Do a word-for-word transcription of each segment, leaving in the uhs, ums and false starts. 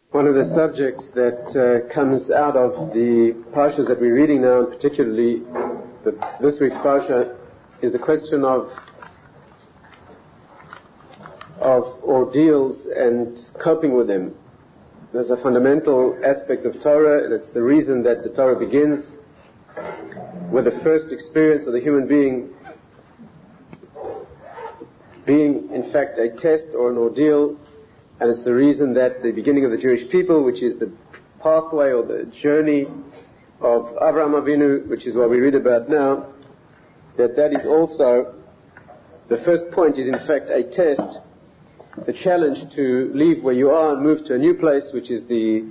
One of the subjects that uh, comes out of the parshas that we're reading now, and particularly the, this week's parsha, is the question of of ordeals and coping with them. There's a fundamental aspect of Torah, and it's the reason that the Torah begins with the first experience of the human being being, in fact, a test or an ordeal. And it's the reason that the beginning of the Jewish people, which is the pathway or the journey of Avraham Avinu, which is what we read about now, that that is also, the first point is in fact a test, the challenge to leave where you are and move to a new place, which is the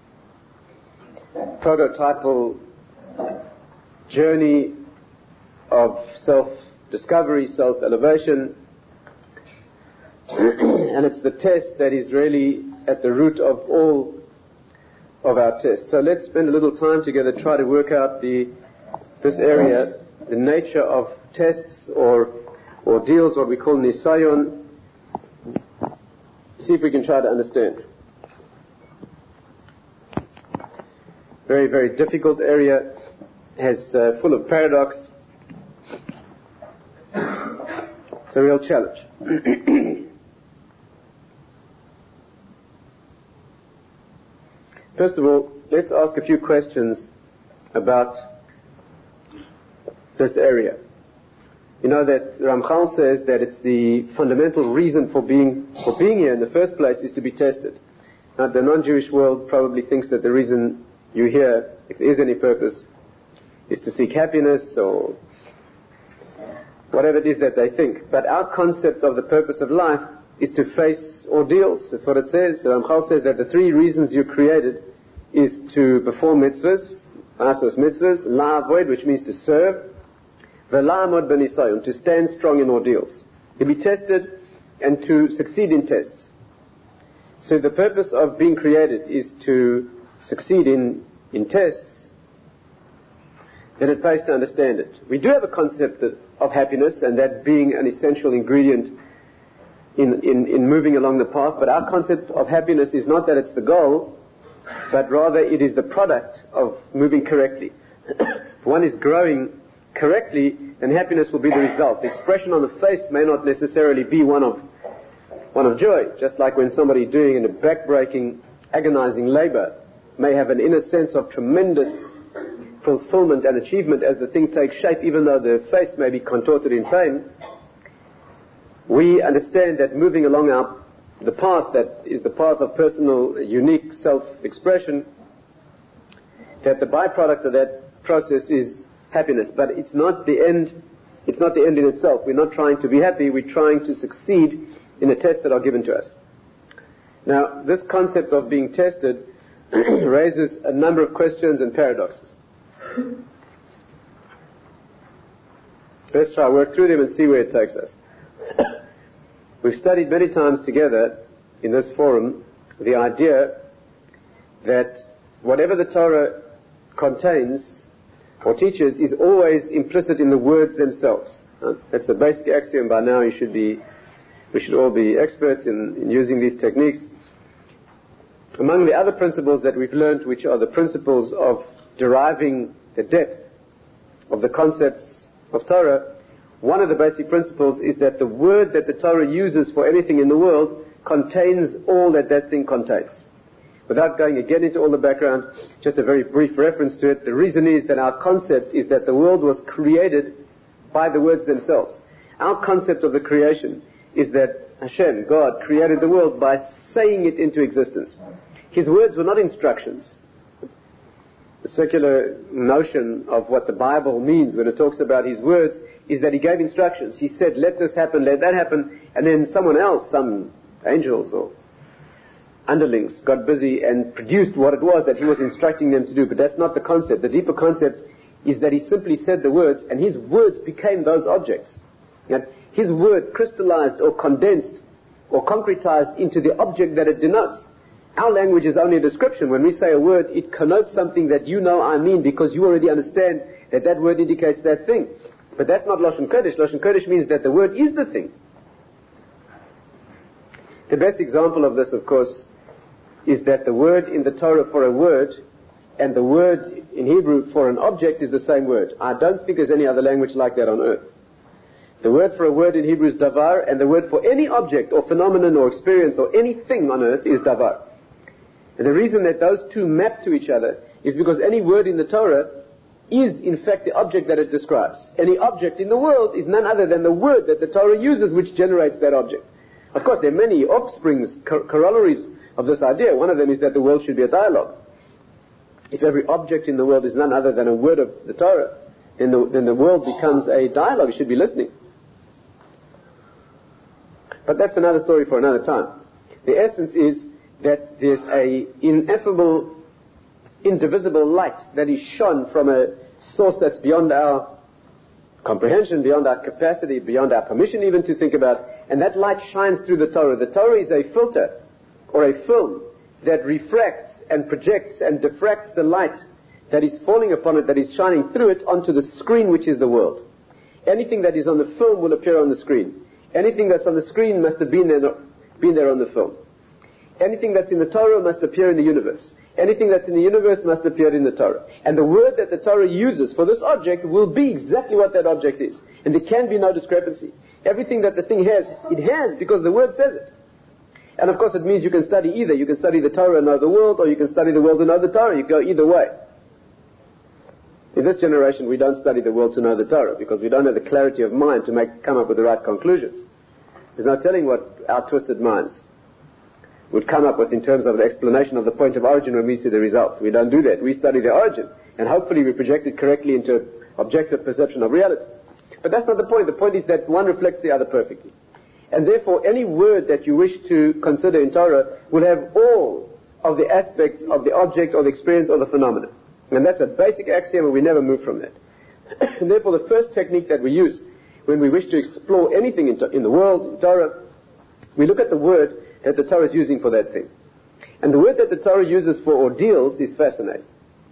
prototypal journey of self-discovery, self-elevation. And it's the test that is really at the root of all of our tests. So let's spend a little time together, try to work out the this area, the nature of tests or ordeals, what we call nisayon. See if we can try to understand. Very, very difficult area, has uh, full of paradox. It's a real challenge. First of all, let's ask a few questions about this area. You know that Ramchal says that it's the fundamental reason for being for being here in the first place is to be tested. Now, the non-Jewish world probably thinks that the reason you're here, if there is any purpose, is to seek happiness or whatever it is that they think. But our concept of the purpose of life is to face ordeals. That's what it says. The Ramchal says that the three reasons you're created is to perform mitzvahs, asos mitzvahs, la'avoid, which means to serve, v'la'amod b'nisayon, to stand strong in ordeals, to be tested and to succeed in tests. So the purpose of being created is to succeed in, in tests. Then it pays to understand it. We do have a concept of happiness, and that being an essential ingredient In, in, in moving along the path, but our concept of happiness is not that it's the goal, but rather it is the product of moving correctly. If one is growing correctly, then happiness will be the result. The expression on the face may not necessarily be one of one of joy, just like when somebody doing in a back-breaking, agonizing labor may have an inner sense of tremendous fulfillment and achievement as the thing takes shape, even though the face may be contorted in pain. We understand that moving along our, the path that is the path of personal, unique self-expression, that the byproduct of that process is happiness. But it's not the end, it's not the end in itself. We're not trying to be happy, we're trying to succeed in the tests that are given to us. Now, this concept of being tested raises a number of questions and paradoxes. Let's try to work through them and see where it takes us. We've studied many times together in this forum the idea that whatever the Torah contains or teaches is always implicit in the words themselves. That's a basic axiom. By now you should be, we should all be experts in, in using these techniques. Among the other principles that we've learned, which are the principles of deriving the depth of the concepts of Torah, one of the basic principles is that the word that the Torah uses for anything in the world contains all that that thing contains. Without going again into all the background, just a very brief reference to it, the reason is that our concept is that the world was created by the words themselves. Our concept of the creation is that Hashem, God, created the world by saying it into existence. His words were not instructions. The secular notion of what the Bible means when it talks about His words is that He gave instructions. He said, let this happen, let that happen, and then someone else, some angels or underlings, got busy and produced what it was that He was instructing them to do. But that's not the concept. The deeper concept is that He simply said the words, and His words became those objects. And His word crystallized or condensed or concretized into the object that it denotes. Our language is only a description. When we say a word, it connotes something that you know I mean because you already understand that that word indicates that thing. But that's not Lashon Kodesh. Lashon Kodesh means that the word is the thing. The best example of this, of course, is that the word in the Torah for a word and the word in Hebrew for an object is the same word. I don't think there's any other language like that on earth. The word for a word in Hebrew is davar, and the word for any object or phenomenon or experience or anything on earth is davar. And the reason that those two map to each other is because any word in the Torah is in fact the object that it describes. Any object in the world is none other than the word that the Torah uses which generates that object. Of course, there are many offsprings, cor- corollaries of this idea. One of them is that the world should be a dialogue. If every object in the world is none other than a word of the Torah, then the, then the world becomes a dialogue. You should be listening. But that's another story for another time. The essence is that there's a ineffable, indivisible light that is shone from a source that's beyond our comprehension, beyond our capacity, beyond our permission even to think about, and that light shines through the Torah. The Torah is a filter or a film that refracts and projects and diffracts the light that is falling upon it, that is shining through it onto the screen which is the world. Anything that is on the film will appear on the screen. Anything that's on the screen must have been there, been there on the film. Anything that's in the Torah must appear in the universe. Anything that's in the universe must appear in the Torah. And the word that the Torah uses for this object will be exactly what that object is. And there can be no discrepancy. Everything that the thing has, it has because the word says it. And of course it means you can study either. You can study the Torah and know the world, or you can study the world and know the Torah. You go either way. In this generation we don't study the world to know the Torah because we don't have the clarity of mind to make, come up with the right conclusions. There's no telling what our twisted minds would come up with in terms of an explanation of the point of origin when we see the result. We don't do that. We study the origin, and hopefully we project it correctly into objective perception of reality. But that's not the point. The point is that one reflects the other perfectly. And therefore any word that you wish to consider in Torah will have all of the aspects of the object or the experience or the phenomenon. And that's a basic axiom, and we never move from that. And therefore the first technique that we use when we wish to explore anything in, to- in the world, in Torah, we look at the word that the Torah is using for that thing. And the word that the Torah uses for ordeals is fascinating.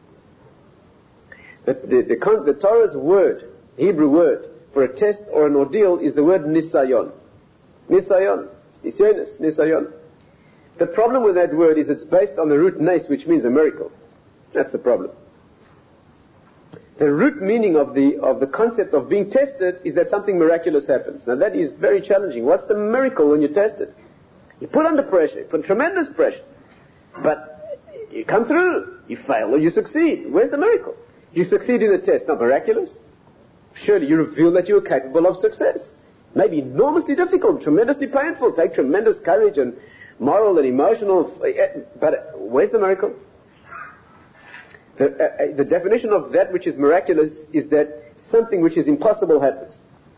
The, the, the, con- the Torah's word, Hebrew word, for a test or an ordeal is the word nisayon. Nisayon. Nisyonis. Nisayon. The problem with that word is it's based on the root nes, which means a miracle. That's the problem. The root meaning of the of the concept of being tested is that something miraculous happens. Now that is very challenging. What's the miracle when you're tested? You put under pressure, you put tremendous pressure. But you come through, you fail or you succeed. Where's the miracle? You succeed in the test, not miraculous. Surely you reveal that you are capable of success. Maybe enormously difficult, tremendously painful, take tremendous courage and moral and emotional, but where's the miracle? The, uh, the definition of that which is miraculous is that something which is impossible happens.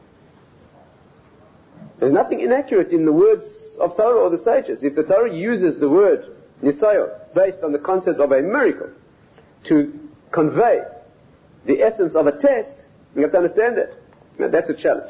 There's nothing inaccurate in the words of Torah or the sages. If the Torah uses the word nisayon based on the concept of a miracle to convey the essence of a test, you have to understand that. Now that's a challenge.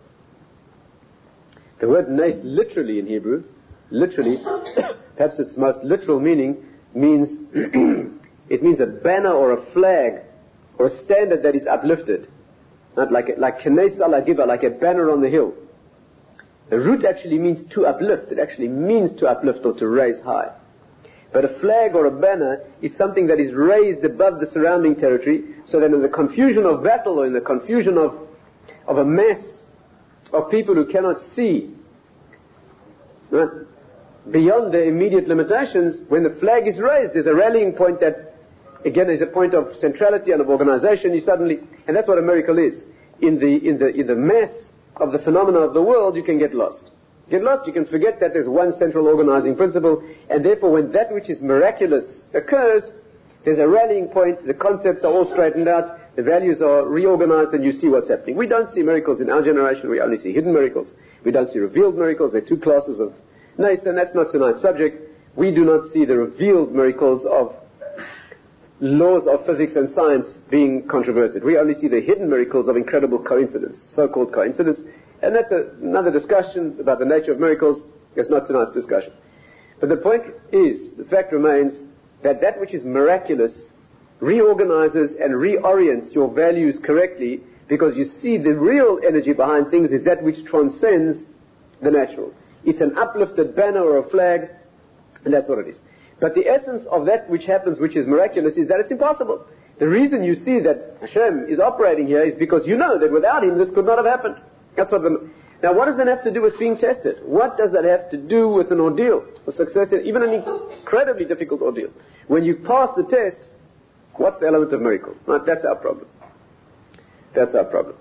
The word nes literally in Hebrew, literally, perhaps its most literal meaning means it means a banner or a flag or a standard that is uplifted. Not like a, like kenes ala giba, like a banner on the hill. The root actually means to uplift. It actually means to uplift or to raise high. But a flag or a banner is something that is raised above the surrounding territory, so that in the confusion of battle or in the confusion of, of a mass of people who cannot see, right, beyond their immediate limitations, when the flag is raised, there's a rallying point that, again, is a point of centrality and of organization. You suddenly, and that's what a miracle is. In the in the in the mass of the phenomena of the world, you can get lost. You get lost, you can forget that there's one central organizing principle, and therefore when that which is miraculous occurs, there's a rallying point, the concepts are all straightened out, the values are reorganized, and you see what's happening. We don't see miracles in our generation, we only see hidden miracles. We don't see revealed miracles. There are two classes of nes, and that's not tonight's subject. We do not see the revealed miracles of laws of physics and science being controverted. We only see the hidden miracles of incredible coincidence, so-called coincidence, and that's a, another discussion about the nature of miracles. It's not tonight's discussion. But the point is, the fact remains, that that which is miraculous reorganizes and reorients your values correctly, because you see the real energy behind things is that which transcends the natural. It's an uplifted banner or a flag, and that's what it is. But the essence of that which happens, which is miraculous, is that it's impossible. The reason you see that Hashem is operating here is because you know that without Him this could not have happened. That's what the... Now what does that have to do with being tested? What does that have to do with an ordeal, a success, even an incredibly difficult ordeal? When you pass the test, what's the element of miracle? Right? That's our problem. That's our problem.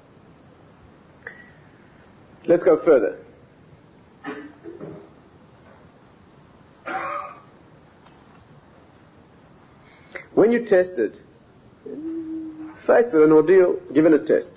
Let's go further. When you're tested, faced with an ordeal, given a test,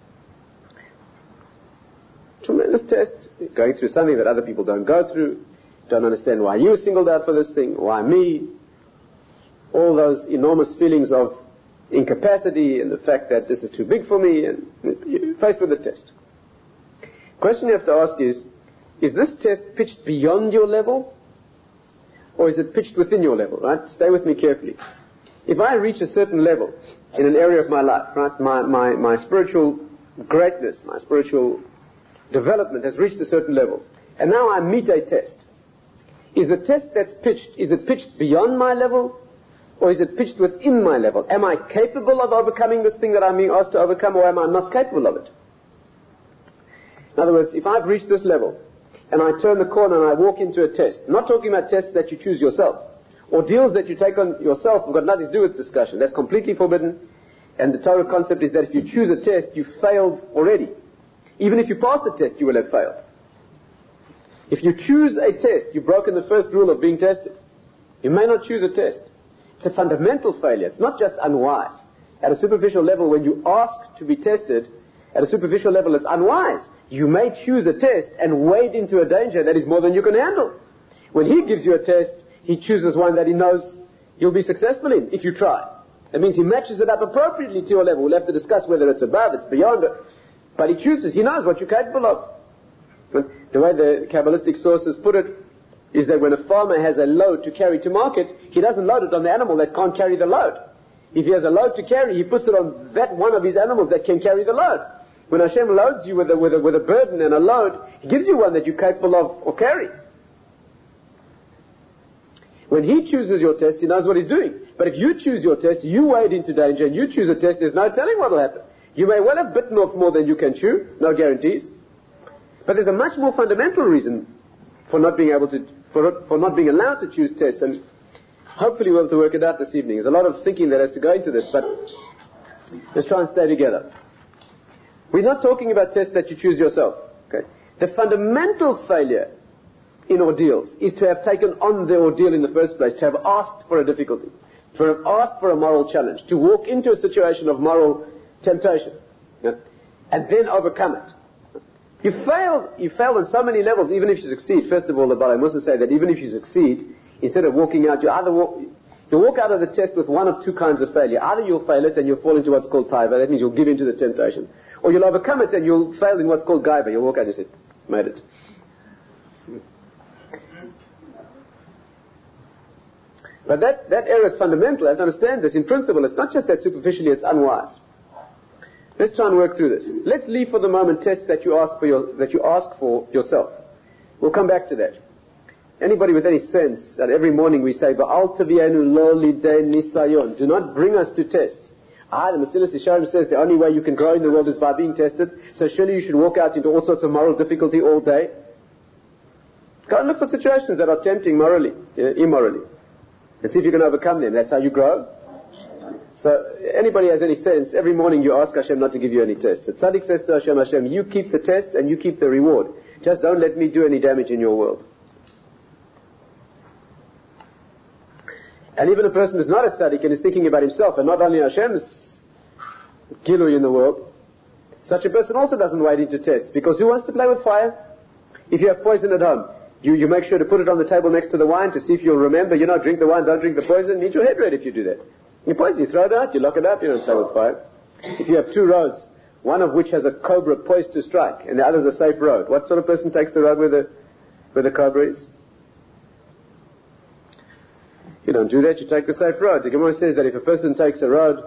tremendous test, going through something that other people don't go through, don't understand why you were singled out for this thing, why me, all those enormous feelings of incapacity and the fact that this is too big for me, and you're faced with a test. The question you have to ask is, is this test pitched beyond your level, or is it pitched within your level, right? Stay with me carefully. If I reach a certain level in an area of my life, right, my, my, my spiritual greatness, my spiritual development has reached a certain level, and now I meet a test. Is the test that's pitched, is it pitched beyond my level, or is it pitched within my level? Am I capable of overcoming this thing that I'm being asked to overcome, or am I not capable of it? In other words, if I've reached this level, and I turn the corner and I walk into a test, I'm not talking about tests that you choose yourself, ordeals that you take on yourself have got nothing to do with discussion. That's completely forbidden. And the Torah concept is that if you choose a test, you failed already. Even if you pass the test, you will have failed. If you choose a test, you've broken the first rule of being tested. You may not choose a test. It's a fundamental failure. It's not just unwise. At a superficial level, when you ask to be tested, at a superficial level, it's unwise. You may choose a test and wade into a danger that is more than you can handle. When He gives you a test, He chooses one that He knows you'll be successful in if you try. That means He matches it up appropriately to your level. We'll have to discuss whether it's above, it's beyond it. But He chooses. He knows what you're capable of. But the way the Kabbalistic sources put it is that when a farmer has a load to carry to market, he doesn't load it on the animal that can't carry the load. If he has a load to carry, he puts it on that one of his animals that can carry the load. When Hashem loads you with a, with a, with a burden and a load, He gives you one that you're capable of or carry. When He chooses your test, He knows what He's doing. But if you choose your test, you wade into danger, and you choose a test, there's no telling what will happen. You may well have bitten off more than you can chew, no guarantees. But there's a much more fundamental reason for not being able to, for, for not being allowed to choose tests, and hopefully we'll be able to work it out this evening. There's a lot of thinking that has to go into this, but let's try and stay together. We're not talking about tests that you choose yourself. Okay? The fundamental failure in ordeals is to have taken on the ordeal in the first place, to have asked for a difficulty, to have asked for a moral challenge, to walk into a situation of moral temptation, you know, and then overcome it. You failed, you failed on so many levels, even if you succeed. First of all, the Balai Musa say that even if you succeed, instead of walking out, you either walk, you walk out of the test with one of two kinds of failure. Either you'll fail it and you'll fall into what's called taiva, that means you'll give in to the temptation, or you'll overcome it and you'll fail in what's called gaiba. You'll walk out and you say, made it. But that, that error is fundamental. I have to understand this. In principle, it's not just that superficially it's unwise. Let's try and work through this. Let's leave for the moment tests that you ask for your, that you ask for yourself. We'll come back to that. Anybody with any sense that every morning we say, Ba'al tavienu lo lidei nisayon, do not bring us to tests. Ah, the Mesilas Yesharim says the only way you can grow in the world is by being tested, so surely you should walk out into all sorts of moral difficulty all day. Go and look for situations that are tempting morally, uh, immorally, and see if you can overcome them. That's how you grow. So anybody has any sense, every morning you ask Hashem not to give you any tests. The tzaddik says to Hashem, Hashem, you keep the tests and you keep the reward. Just don't let me do any damage in your world. And even a person who's not a tzaddik and is thinking about himself and not only Hashem's gilui in the world, such a person also doesn't wade into tests, because who wants to play with fire? If you have poison at home, you, you make sure to put it on the table next to the wine to see if you'll remember, you know, drink the wine, don't drink the poison. Need your head ready if you do that. You poison, you throw it out, you lock it up, you don't play with fire. If you have two roads, one of which has a cobra poised to strike, and the other's a safe road, what sort of person takes the road where the, where the cobra is? You don't do that, you take the safe road. The Gemara says that if a person takes a road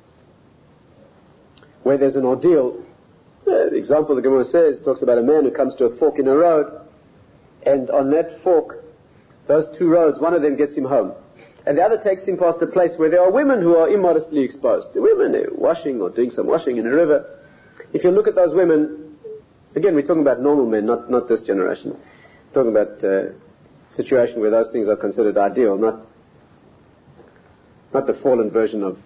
where there's an ordeal, uh, the example the Gemara says talks about a man who comes to a fork in a road, and on that fork those two roads, one of them gets him home. And the other takes him past a place where there are women who are immodestly exposed. The women, they're washing or doing some washing in a river. If you look at those women, again, we're talking about normal men, not, not this generation. We're talking about a uh, situation where those things are considered ideal, not, not the fallen version of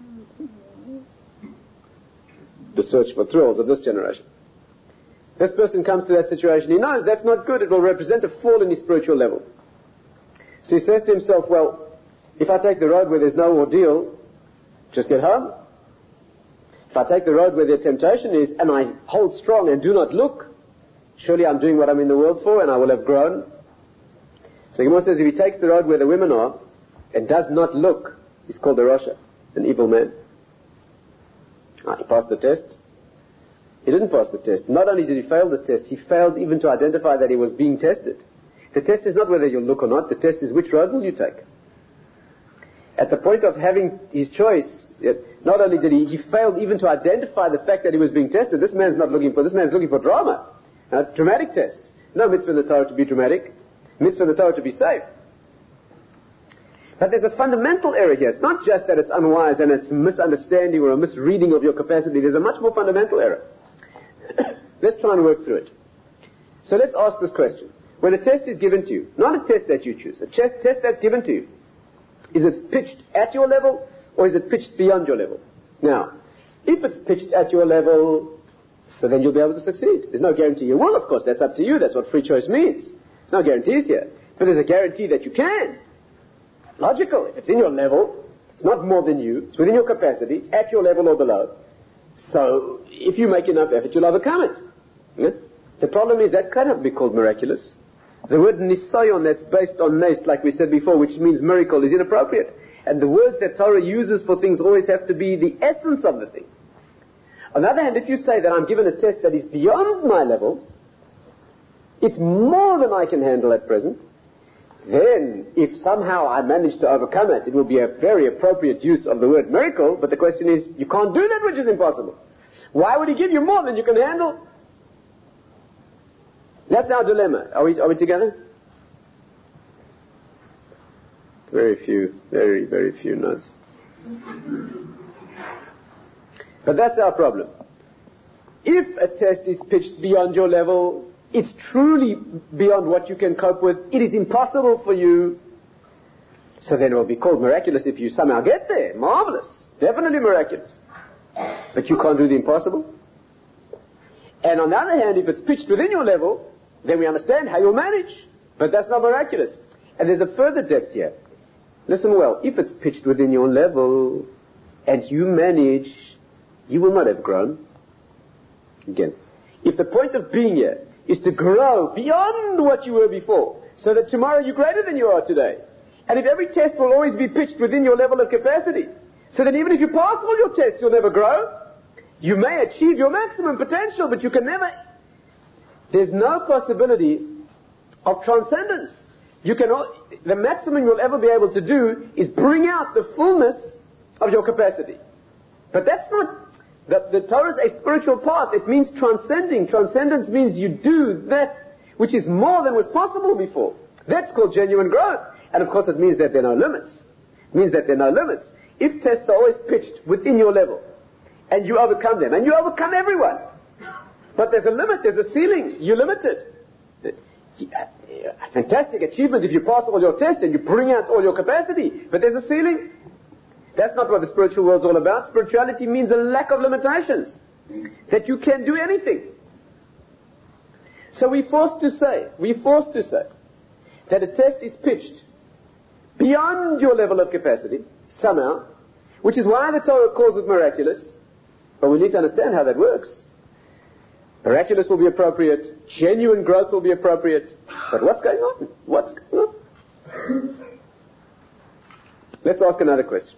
the search for thrills of this generation. This person comes to that situation, he knows that's not good, it will represent a fall in his spiritual level. So he says to himself, well, if I take the road where there's no ordeal, just get home. If I take the road where the temptation is, and I hold strong and do not look, surely I'm doing what I'm in the world for, and I will have grown. So Gemara says, if he takes the road where the women are, and does not look, he's called a Rasha, an evil man. Ah, he passed the test. He didn't pass the test. Not only did he fail the test, he failed even to identify that he was being tested. The test is not whether you'll look or not, the test is which road will you take. At the point of having his choice, not only did he, he failed even to identify the fact that he was being tested. This man's not looking for, this man's looking for drama. Uh, dramatic tests. No mitzvah in the Torah to be dramatic. Mitzvah in the Torah to be safe. But there's a fundamental error here. It's not just that it's unwise and it's a misunderstanding or a misreading of your capacity. There's a much more fundamental error. Let's try and work through it. So let's ask this question. When a test is given to you, not a test that you choose, a test, test that's given to you, is it pitched at your level or is it pitched beyond your level? Now, if it's pitched at your level, so then you'll be able to succeed. There's no guarantee you will, of course. That's up to you. That's what free choice means. There's no guarantees here. But there's a guarantee that you can. Logical. If it's in your level, it's not more than you. It's within your capacity. It's at your level or below. So, if you make enough effort, you'll overcome it. Yeah? The problem is that cannot be called miraculous. The word nisayon that's based on nes, like we said before, which means miracle, is inappropriate. And the words that Torah uses for things always have to be the essence of the thing. On the other hand, if you say that I'm given a test that is beyond my level, it's more than I can handle at present, then if somehow I manage to overcome it, it will be a very appropriate use of the word miracle, but the question is, you can't do that which is impossible. Why would he give you more than you can handle? That's our dilemma. Are we, are we together? Very few, very, very few notes. But that's our problem. If a test is pitched beyond your level, it's truly beyond what you can cope with, it is impossible for you, so then it will be called miraculous if you somehow get there. Marvelous. Definitely miraculous. But you can't do the impossible. And on the other hand, if it's pitched within your level, then we understand how you'll manage. But that's not miraculous. And there's a further depth here. Listen well. If it's pitched within your level and you manage, you will not have grown. Again, if the point of being here is to grow beyond what you were before, so that tomorrow you're greater than you are today, and if every test will always be pitched within your level of capacity, so that even if you pass all your tests, you'll never grow. You may achieve your maximum potential, but you can never. There's no possibility of transcendence. You can, the maximum you'll ever be able to do is bring out the fullness of your capacity. But that's not, the, the Torah is a spiritual path. It means transcending. Transcendence means you do that which is more than was possible before. That's called genuine growth. And of course it means that there are no limits. It means that there are no limits. If tests are always pitched within your level, and you overcome them, and you overcome everyone, but there's a limit, there's a ceiling, you're limited. A fantastic achievement if you pass all your tests and you bring out all your capacity, but there's a ceiling. That's not what the spiritual world's all about. Spirituality means a lack of limitations, that you can do anything. So we're forced to say, we're forced to say that a test is pitched beyond your level of capacity, somehow, which is why the Torah calls it miraculous, but we need to understand how that works. Miraculous will be appropriate, genuine growth will be appropriate, but what's going on? What's going on? Let's ask another question.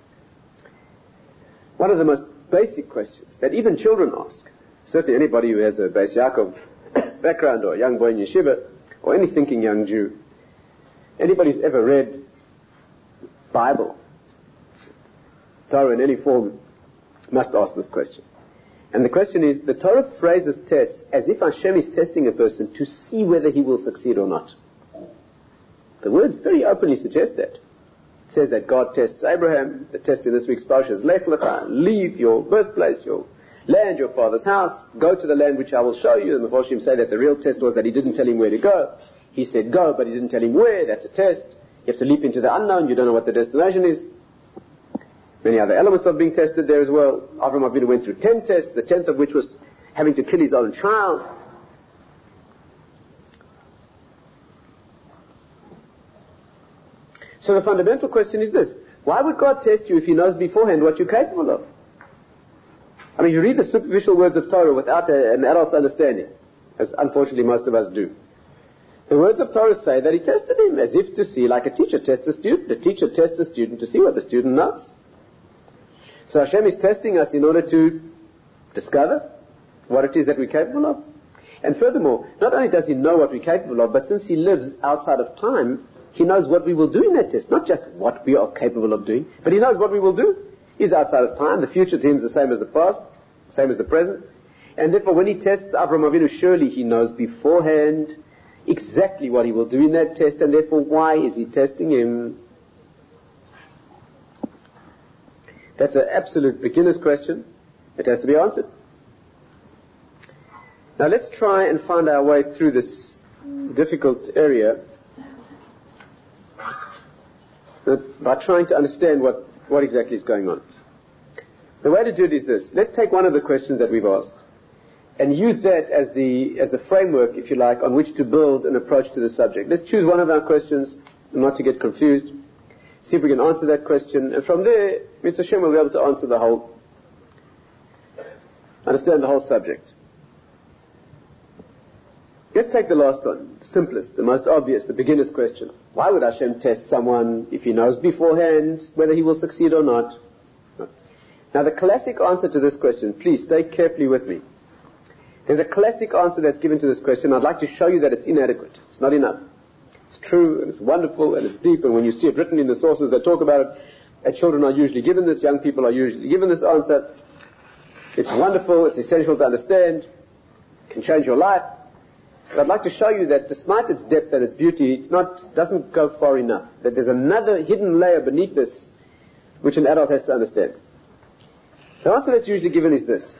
One of the most basic questions that even children ask, certainly anybody who has a Beis Yaakov background or a young boy in yeshiva, or any thinking young Jew, anybody who's ever read Bible, Torah in any form, must ask this question. And the question is, the Torah phrases tests as if Hashem is testing a person to see whether he will succeed or not. The words very openly suggest that. It says that God tests Abraham. The test in this week's parsha is Lech Lecha, leave your birthplace, your land, your father's house, go to the land which I will show you. And the Mephoshim say that the real test was that he didn't tell him where to go. He said go, but he didn't tell him where. That's a test. You have to leap into the unknown. You don't know what the destination is. Many other elements of being tested there as well. Avraham Avinu went through ten tests, the tenth of which was having to kill his own child. So the fundamental question is this: why would God test you if He knows beforehand what you're capable of? I mean, you read the superficial words of Torah without a, an adult's understanding, as unfortunately most of us do. The words of Torah say that He tested him as if to see, like a teacher tests a student. A teacher tests a student to see what the student knows. So Hashem is testing us in order to discover what it is that we're capable of. And furthermore, not only does He know what we're capable of, but since He lives outside of time, He knows what we will do in that test. Not just what we are capable of doing, but He knows what we will do. He's outside of time. The future to Him is the same as the past, same as the present. And therefore, when He tests Avraham Avinu, surely He knows beforehand exactly what He will do in that test, and therefore, why is He testing him? That's an absolute beginner's question. It has to be answered. Now let's try and find our way through this difficult area by trying to understand what, what exactly is going on. The way to do it is this. Let's take one of the questions that we've asked and use that as the, as the framework, if you like, on which to build an approach to the subject. Let's choose one of our questions, not to get confused. See if we can answer that question, and from there, Mitzvah Hashem will be able to answer the whole, understand the whole subject. Let's take the last one, the simplest, the most obvious, the beginner's question. Why would Hashem test someone if He knows beforehand whether he will succeed or not? Now the classic answer to this question, please stay carefully with me. There's a classic answer that's given to this question. I'd like to show you that it's inadequate. It's not enough. It's true, and it's wonderful, and it's deep, and when you see it written in the sources that talk about it, and children are usually given this, young people are usually given this answer. It's wonderful, it's essential to understand, it can change your life. But I'd like to show you that despite its depth and its beauty, it's not, doesn't go far enough. That there's another hidden layer beneath this, which an adult has to understand. The answer that's usually given is this.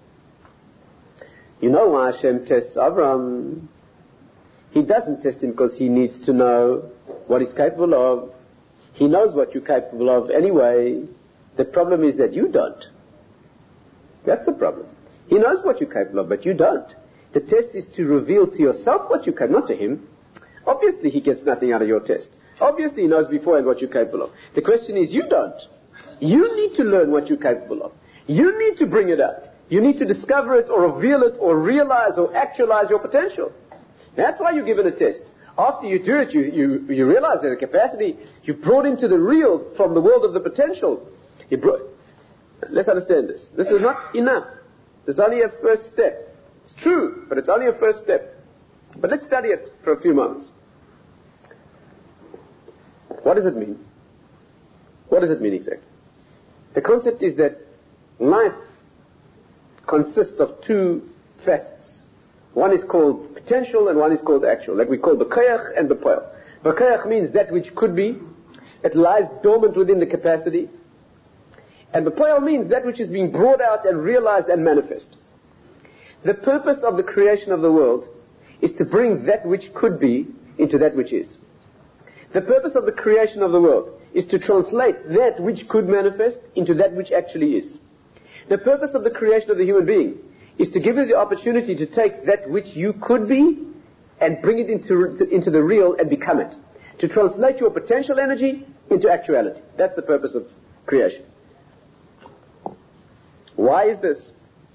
You know why Hashem tests Avraham? He doesn't test him because He needs to know what he's capable of. He knows what you're capable of anyway. The problem is that you don't. That's the problem. He knows what you're capable of, but you don't. The test is to reveal to yourself what you can, not to Him. Obviously He gets nothing out of your test. Obviously He knows beforehand what you're capable of. The question is, you don't. You need to learn what you're capable of. You need to bring it out. You need to discover it or reveal it or realize or actualize your potential. That's why you're given a test. After you do it, you, you, you realize that the capacity you brought into the real from the world of the potential. You brought, let's understand this. This is not enough. This is only a first step. It's true, but it's only a first step. But let's study it for a few moments. What does it mean? What does it mean exactly? The concept is that life consists of two facets. One is called potential and one is called actual, that we call the koyach and the poel. The koyach means that which could be. It lies dormant within the capacity. And the poel means that which is being brought out and realized and manifest. The purpose of the creation of the world is to bring that which could be into that which is. The purpose of the creation of the world is to translate that which could manifest into that which actually is. The purpose of the creation of the human being is to give you the opportunity to take that which you could be and bring it into, into the real and become it. To translate your potential energy into actuality. That's the purpose of creation. Why is this?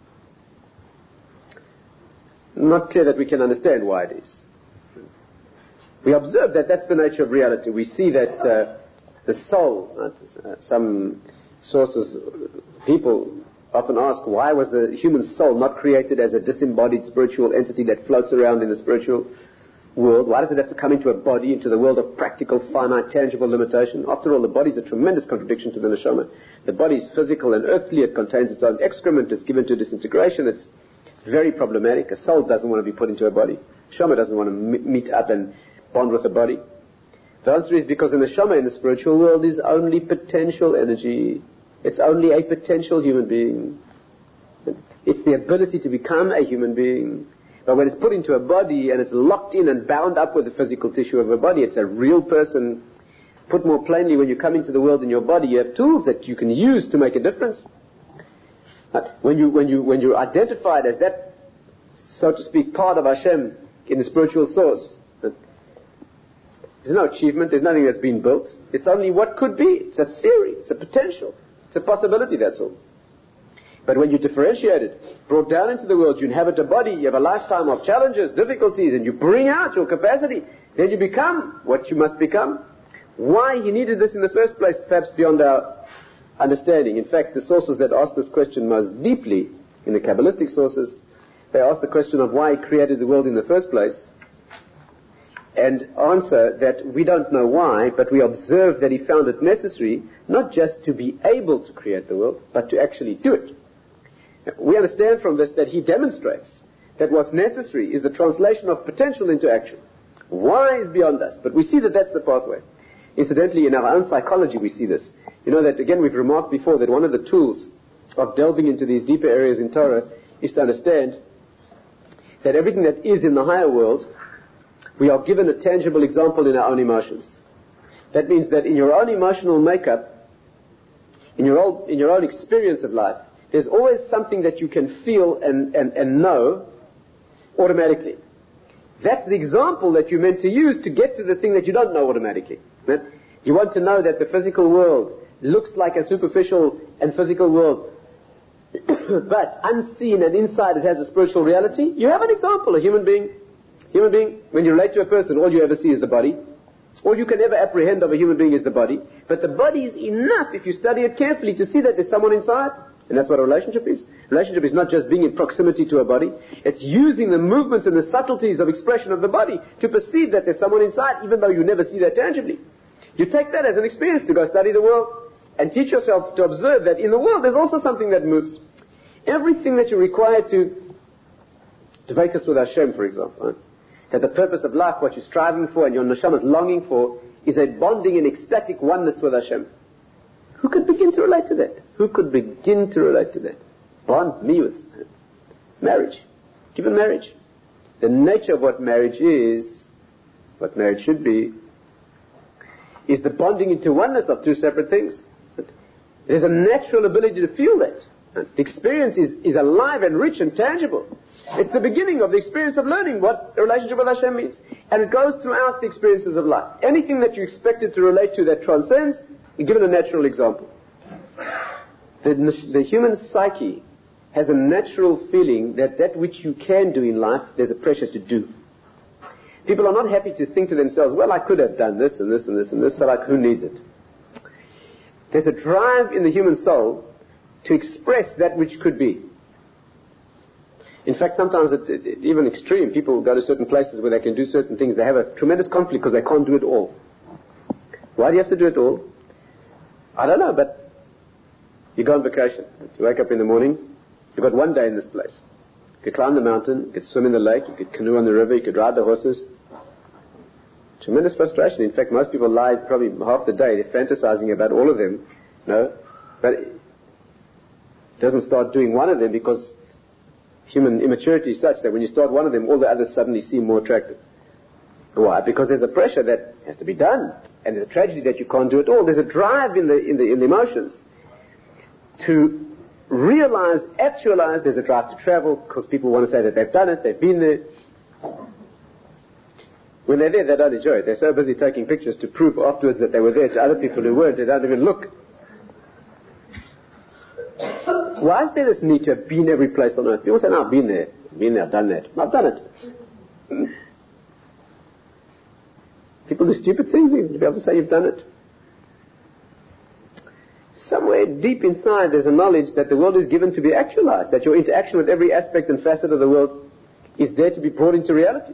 Not clear that we can understand why it is. We observe that that's the nature of reality. We see that uh, the soul, uh, some sources, people often ask, why was the human soul not created as a disembodied spiritual entity that floats around in the spiritual world? Why does it have to come into a body, into the world of practical, finite, tangible limitation? After all, the body is a tremendous contradiction to the neshama. The body is physical and earthly. It contains its own excrement. It's given to disintegration. It's, it's very problematic. A soul doesn't want to be put into a body. Neshama doesn't want to m- meet up and bond with a body. The answer is because the neshama in the spiritual world is only potential energy. It's only a potential human being. It's the ability to become a human being. But when it's put into a body and it's locked in and bound up with the physical tissue of a body, it's a real person. Put more plainly, when you come into the world in your body, you have tools that you can use to make a difference. But when you, when you, when you're identified as that, so to speak, part of Hashem in the spiritual source, there's no achievement, there's nothing that's been built. It's only what could be. It's a theory, it's a potential, it's a possibility, that's all. But when you differentiate it, brought down into the world, you inhabit a body, you have a lifetime of challenges, difficulties, and you bring out your capacity, then you become what you must become. Why he needed this in the first place, perhaps beyond our understanding. In fact, the sources that ask this question most deeply, in the Kabbalistic sources, they ask the question of why he created the world in the first place, and answer that we don't know why, but we observe that he found it necessary not just to be able to create the world, but to actually do it. We understand from this that he demonstrates that what's necessary is the translation of potential into action. Why is beyond us, but we see that that's the pathway. Incidentally, in our own psychology we see this. You know that, again, we've remarked before that one of the tools of delving into these deeper areas in Torah is to understand that everything that is in the higher world, we are given a tangible example in our own emotions. That means that in your own emotional makeup, in your own, in your own experience of life, there's always something that you can feel and, and, and know automatically. That's the example that you're meant to use to get to the thing that you don't know automatically. Right? You want to know that the physical world looks like a superficial and physical world, but unseen and inside it has a spiritual reality. You have an example, a human being. Human being, when you relate to a person, all you ever see is the body. All you can ever apprehend of a human being is the body. But the body is enough, if you study it carefully, to see that there's someone inside. And that's what a relationship is. Relationship is not just being in proximity to a body. It's using the movements and the subtleties of expression of the body to perceive that there's someone inside, even though you never see that tangibly. You take that as an experience to go study the world and teach yourself to observe that in the world there's also something that moves. Everything that you're required to, to focus with Hashem, for example, right? That the purpose of life, what you're striving for and your neshama is longing for, is a bonding and ecstatic oneness with Hashem. Who could begin to relate to that? Who could begin to relate to that? Bond me with marriage. Given marriage. The nature of what marriage is, what marriage should be, is the bonding into oneness of two separate things. There's a natural ability to feel that. The experience is, is alive and rich and tangible. It's the beginning of the experience of learning what a relationship with Hashem means. And it goes throughout the experiences of life. Anything that you expected to relate to that transcends, you're given a natural example. The, the human psyche has a natural feeling that that which you can do in life, there's a pressure to do. People are not happy to think to themselves, well, I could have done this and this and this and this, so like, who needs it? There's a drive in the human soul to express that which could be. In fact, sometimes, at, at, even extreme, people go to certain places where they can do certain things. They have a tremendous conflict because they can't do it all. Why do you have to do it all? I don't know, but you go on vacation. You wake up in the morning. You've got one day in this place. You could climb the mountain. You could swim in the lake. You could canoe on the river. You could ride the horses. Tremendous frustration. In fact, most people lie probably half the day. They're fantasizing about all of them. No, but it doesn't start doing one of them because human immaturity is such that when you start one of them, all the others suddenly seem more attractive. Why? Because there's a pressure that has to be done, and there's a tragedy that you can't do it all. There's a drive in the in the in the emotions to realize, actualize. There's a drive to travel because people want to say that they've done it, they've been there. When they're there, they don't enjoy it. They're so busy taking pictures to prove afterwards that they were there to other people who weren't. They don't even look. Why is there this need to have been every place on earth? People say, no, I've been there. I've been there, I've done that. I've done it. People do stupid things even to be able to say you've done it. Somewhere deep inside there's a knowledge that the world is given to be actualized, that your interaction with every aspect and facet of the world is there to be brought into reality.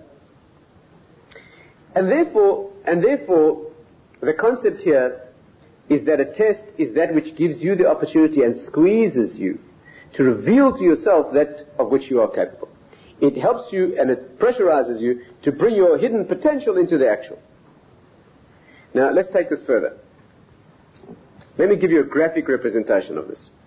And therefore, and therefore, the concept here is that a test is that which gives you the opportunity and squeezes you to reveal to yourself that of which you are capable. It helps you and it pressurizes you to bring your hidden potential into the actual. Now, let's take this further. Let me give you a graphic representation of this.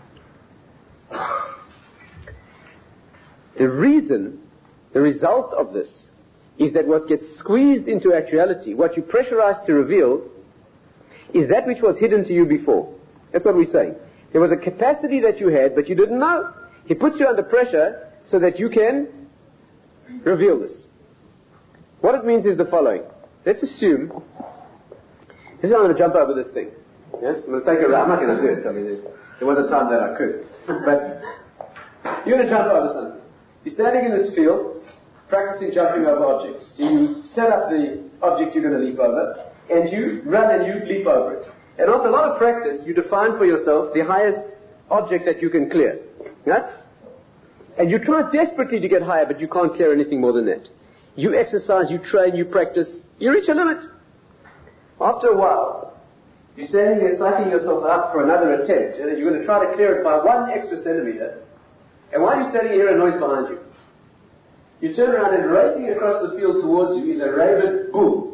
The reason, the result of this, is that what gets squeezed into actuality, what you pressurize to reveal, is that which was hidden to you before. That's what we're saying. There was a capacity that you had, but you didn't know. He puts you under pressure so that you can reveal this. What it means is the following. Let's assume, this is how I'm going to jump over this thing. Yes, I'm going to take a run. I'm not going to do it. I mean, there was a time that I could. But you're going to jump over something. You're standing in this field, practicing jumping over objects. You set up the object you're going to leap over, and you run and you leap over it. And after a lot of practice, you define for yourself the highest object that you can clear. Right? And you try desperately to get higher, but you can't clear anything more than that. You exercise, you train, you practice, you reach a limit. After a while, you're standing there psyching yourself up for another attempt, and you're going to try to clear it by one extra centimeter. And while you're standing here, a noise behind you. You turn around, and racing across the field towards you is a rabid bull.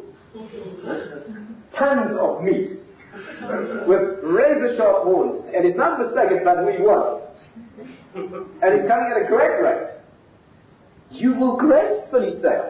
Tons of meat, with razor-sharp horns, and he's not mistaken about who he wants. And he's coming at a great rate. You will gracefully sail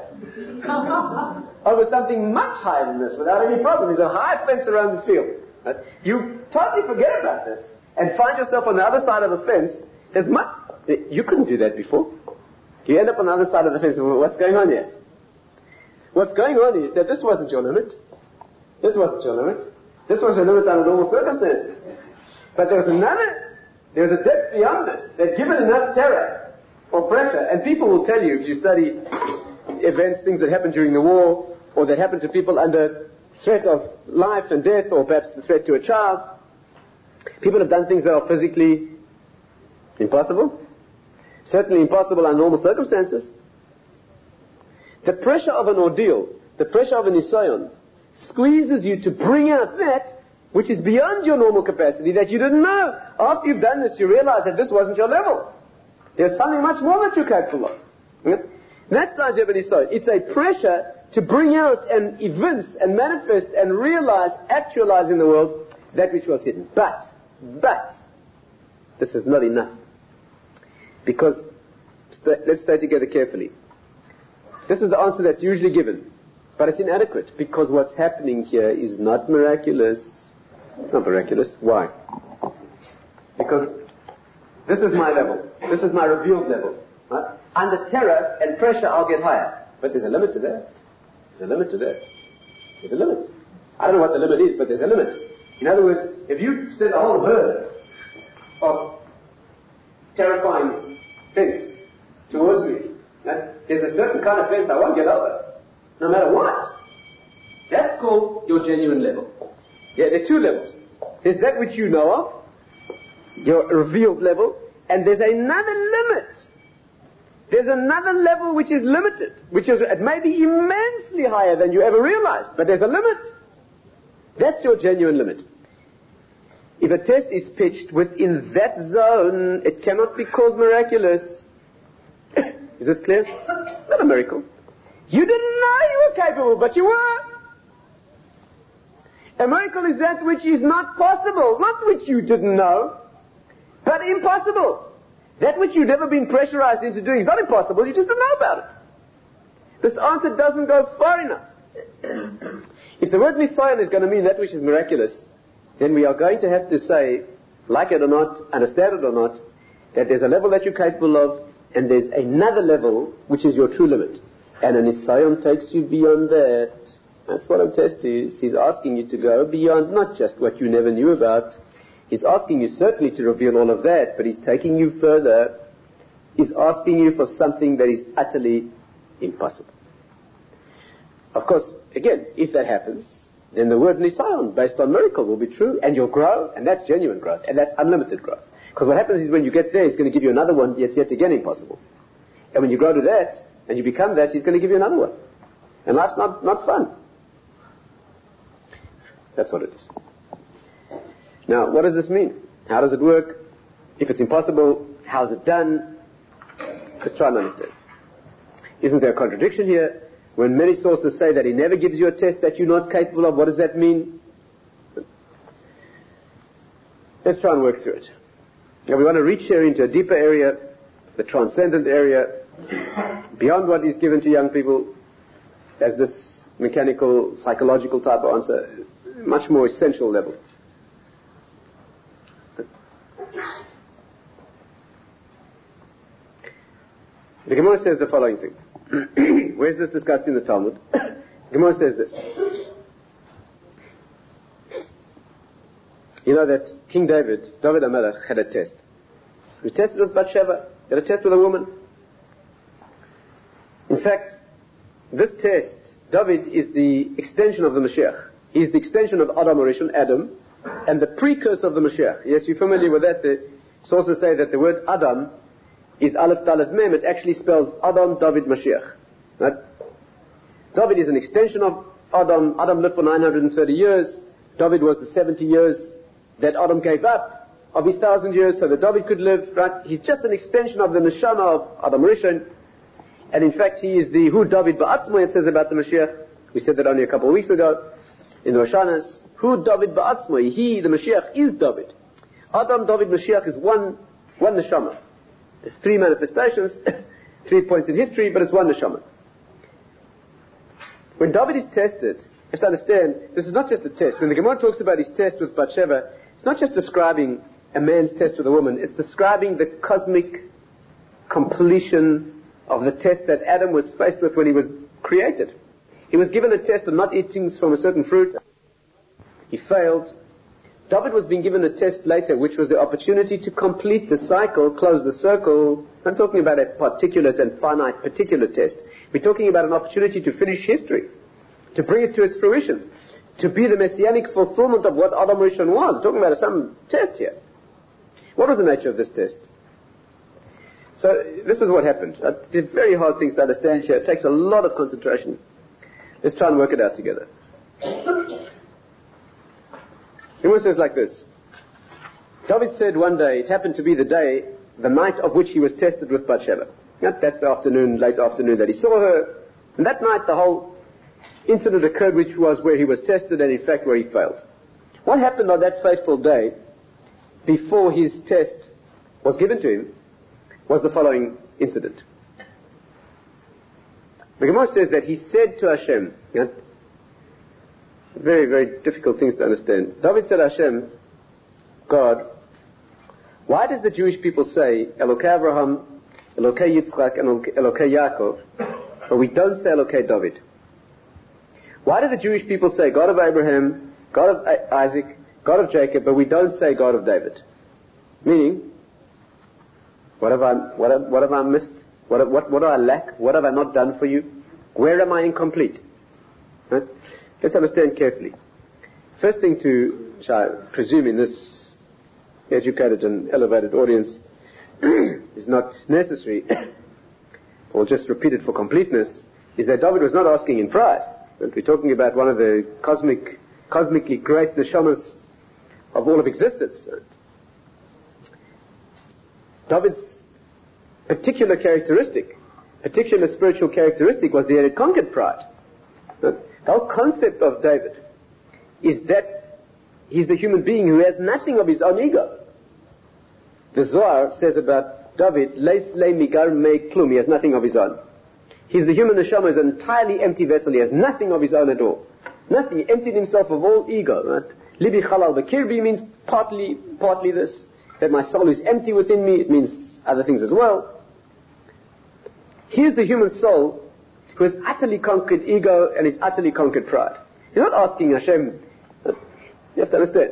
over something much higher than this without any problem. There's a high fence around the field. Right? You totally forget about this and find yourself on the other side of the fence. There's much. You couldn't do that before. You end up on the other side of the fence. What's going on here? What's going on is that this wasn't your limit. This wasn't your limit. This was your limit under normal circumstances. But there was another, there was a depth beyond this that given enough terror or pressure, and people will tell you if you study events, things that happened during the war, or that happened to people under threat of life and death, or perhaps the threat to a child, people have done things that are physically impossible, certainly impossible under normal circumstances. The pressure of an ordeal, the pressure of an nisayon, squeezes you to bring out that which is beyond your normal capacity that you didn't know. After you've done this, you realize that this wasn't your level. There's something much more that you're capable of. Yeah? That's the idea of an nisayon. It's a pressure to bring out and evince and manifest and realize, actualize in the world that which was hidden. But, but, this is not enough. Because, st- let's stay together carefully. This is the answer that's usually given. But it's inadequate, because what's happening here is not miraculous. It's not miraculous. Why? Because this is my level. This is my revealed level. Right? Under terror and pressure, I'll get higher. But there's a limit to that. There's a limit to that. There's a limit. I don't know what the limit is, but there's a limit. In other words, if you send a whole herd of terrifying things towards me, right? There's a certain kind of fence I won't get over, no matter what. That's called your genuine level. Yeah, there are two levels. There's that which you know of, your revealed level, and there's another limit. There's another level which is limited, which is it may be immensely higher than you ever realized, but there's a limit. That's your genuine limit. If a test is pitched within that zone, it cannot be called miraculous. Is this clear? Not a miracle. You didn't know you were capable, but you were. A miracle is that which is not possible, not which you didn't know, but impossible. That which you've never been pressurized into doing is not impossible, you just don't know about it. This answer doesn't go far enough. If the word nisayon is going to mean that which is miraculous, then we are going to have to say, like it or not, understand it or not, that there's a level that you're capable of, and there's another level which is your true limit. And a nisayon takes you beyond that. That's what a test is. He's asking you to go beyond not just what you never knew about. He's asking you certainly to reveal all of that, but he's taking you further. He's asking you for something that is utterly impossible. Of course, again, if that happens, then the word nisayon, based on miracle, will be true, and you'll grow, and that's genuine growth, and that's unlimited growth. Because what happens is when you get there, he's going to give you another one, yet yet again impossible. And when you grow to that, and you become that, he's going to give you another one. And life's not, not fun. That's what it is. Now, what does this mean? How does it work? If it's impossible, how's it done? Let's try and understand. Isn't there a contradiction here? When many sources say that he never gives you a test that you're not capable of, what does that mean? Let's try and work through it. Now we want to reach here into a deeper area, the transcendent area, beyond what is given to young people as this mechanical, psychological type of answer, much more essential level. The Gemara says the following thing. Where's this discussed in the Talmud? The Gemara says this. You know that King David, David HaMelech, had a test. He tested with Bathsheba. He had a test with a woman. In fact, this test, David is the extension of the Mashiach. He's the extension of Adam Rishon, Adam, and the precursor of the Mashiach. Yes, you're familiar with that. The sources say that the word Adam is Aleph Dalet Mem. It actually spells Adam, David, Mashiach. Right? David is an extension of Adam. Adam lived for nine hundred thirty years. David was the seventy years that Adam gave up of his thousand years so that David could live. Right? He's just an extension of the Neshama of Adam Rishon. And in fact, he is the Hu David Ba'atzmo, it says about the Mashiach. We said that only a couple of weeks ago in Rosh Hashanah. Hu David Ba'atzmo. He, the Mashiach, is David. Adam, David, Mashiach is one, one Neshama. There's three manifestations, three points in history, but it's one Neshama. When David is tested, you have to understand, this is not just a test. When the Gemara talks about his test with Bathsheba, it's not just describing a man's test with a woman, it's describing the cosmic completion of the test that Adam was faced with when he was created. He was given a test of not eating from a certain fruit. He failed. David was being given a test later, which was the opportunity to complete the cycle, close the circle. I'm talking about a particulate and finite particular test. We're talking about an opportunity to finish history, to bring it to its fruition, to be the messianic fulfillment of what Adam Rishon was. We're talking about some test here. What was the nature of this test? So this is what happened. Uh, they're very hard things to understand here. It takes a lot of concentration. Let's try and work it out together. It says like this. David said one day, it happened to be the day, the night of which he was tested with Bathsheba. That's the afternoon, late afternoon that he saw her. And that night the whole incident occurred, which was where he was tested and in fact where he failed. What happened on that fateful day, before his test was given to him, was the following incident. The Gemara says that he said to Hashem, you know, very, very difficult things to understand. David said, Hashem, God, why does the Jewish people say Elokei Avraham, Elokei Yitzchak, and Elokei Yaakov, but we don't say Elokei David? Why do the Jewish people say God of Abraham, God of Isaac, God of Jacob, but we don't say God of David? Meaning, what have I, what have, what have I missed? What, what, what do I lack? What have I not done for you? Where am I incomplete? Right? Let's understand carefully. First thing to, which I presume in this educated and elevated audience is not necessary, or just repeated for completeness, is that David was not asking in pride. But we're talking about one of the cosmic, cosmically great neshamas of all of existence. David's particular characteristic, particular spiritual characteristic was that he had conquered pride. The whole concept of David is that he's the human being who has nothing of his own ego. The Zohar says about David, Leis le migar me klum, he has nothing of his own. He's the human neshama, is an entirely empty vessel, he has nothing of his own at all. Nothing, he emptied himself of all ego. Right? Libi chalal b'kirbi means partly, partly this, that my soul is empty within me, it means other things as well. Here's the human soul who has utterly conquered ego and is utterly conquered pride. He's not asking Hashem. You have to understand.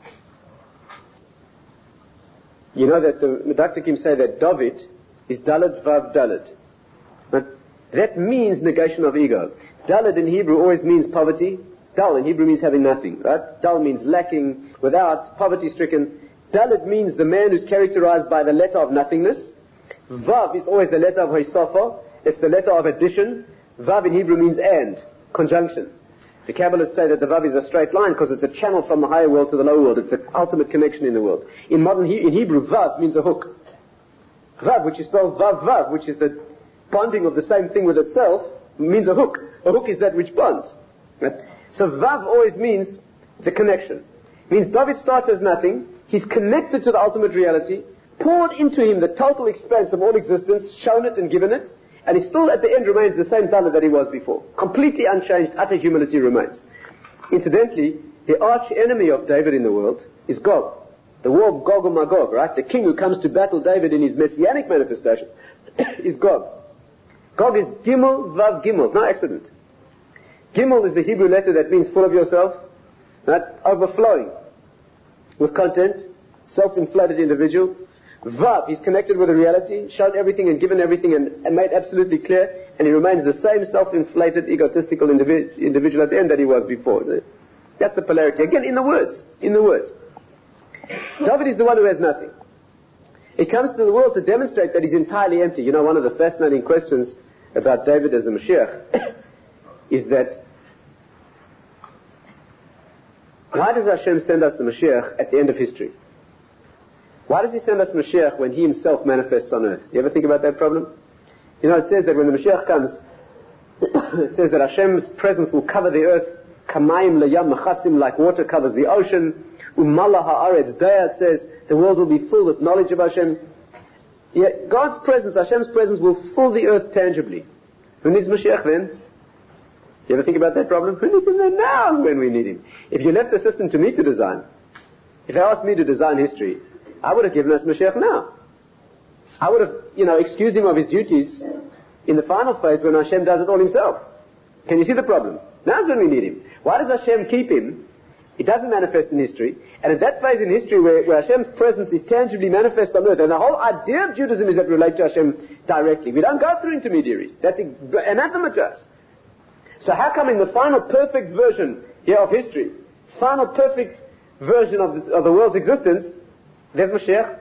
You know that the Medaktikim say that David is Dalet Vav Dalet. But that means negation of ego. Dalet in Hebrew always means poverty. Dal in Hebrew means having nothing. Right? Dal means lacking, without, poverty-stricken. Dalet means the man who's characterized by the letter of nothingness. Vav is always the letter of Hosofa. It's the letter of addition. Vav in Hebrew means and, conjunction. The Kabbalists say that the Vav is a straight line because it's a channel from the higher world to the lower world. It's the ultimate connection in the world. In modern he- in Hebrew, Vav means a hook. Vav, which is spelled Vav Vav, which is the bonding of the same thing with itself, means a hook. A hook is that which bonds. Right? So Vav always means the connection. It means David starts as nothing, he's connected to the ultimate reality, poured into him the total expanse of all existence, shown it and given it, and he still at the end remains the same David that he was before. Completely unchanged, utter humility remains. Incidentally, the arch enemy of David in the world is Gog. The war of Gog and Magog, right? The king who comes to battle David in his messianic manifestation is Gog. Gog is Gimel, Vav, Gimel. No accident. Gimel is the Hebrew letter that means full of yourself, right? Overflowing with content, self-inflated individual. Vav, he's connected with the reality, shown everything and given everything and, and made absolutely clear, and he remains the same self-inflated, egotistical individ- individual at the end that he was before. That's the polarity. Again, in the words. In the words. David is the one who has nothing. He comes to the world to demonstrate that he's entirely empty. You know, one of the fascinating questions about David as the Mashiach is that why does Hashem send us the Mashiach at the end of history? Why does he send us Mashiach when he himself manifests on earth? Do you ever think about that problem? You know, it says that when the Mashiach comes, it says that Hashem's presence will cover the earth, kamayim layam machasim, like water covers the ocean. Umallah ha'aretz, Daya says the world will be full with knowledge of Hashem. Yet God's presence, Hashem's presence will fill the earth tangibly. Who needs Mashiach then? You ever think about that problem? Who needs him then? Now is when we need him. If you left the system to me to design, if they asked me to design history, I would have given us Mashiach now. I would have, you know, excused him of his duties in the final phase when Hashem does it all himself. Can you see the problem? Now's when we need him. Why does Hashem keep him? He doesn't manifest in history. And at that phase in history where, where Hashem's presence is tangibly manifest on earth, and the whole idea of Judaism is that we relate to Hashem directly. We don't go through intermediaries. That's anathema to us. So how come in the final perfect version here of history, final perfect version of the, of the world's existence, there's Mashiach?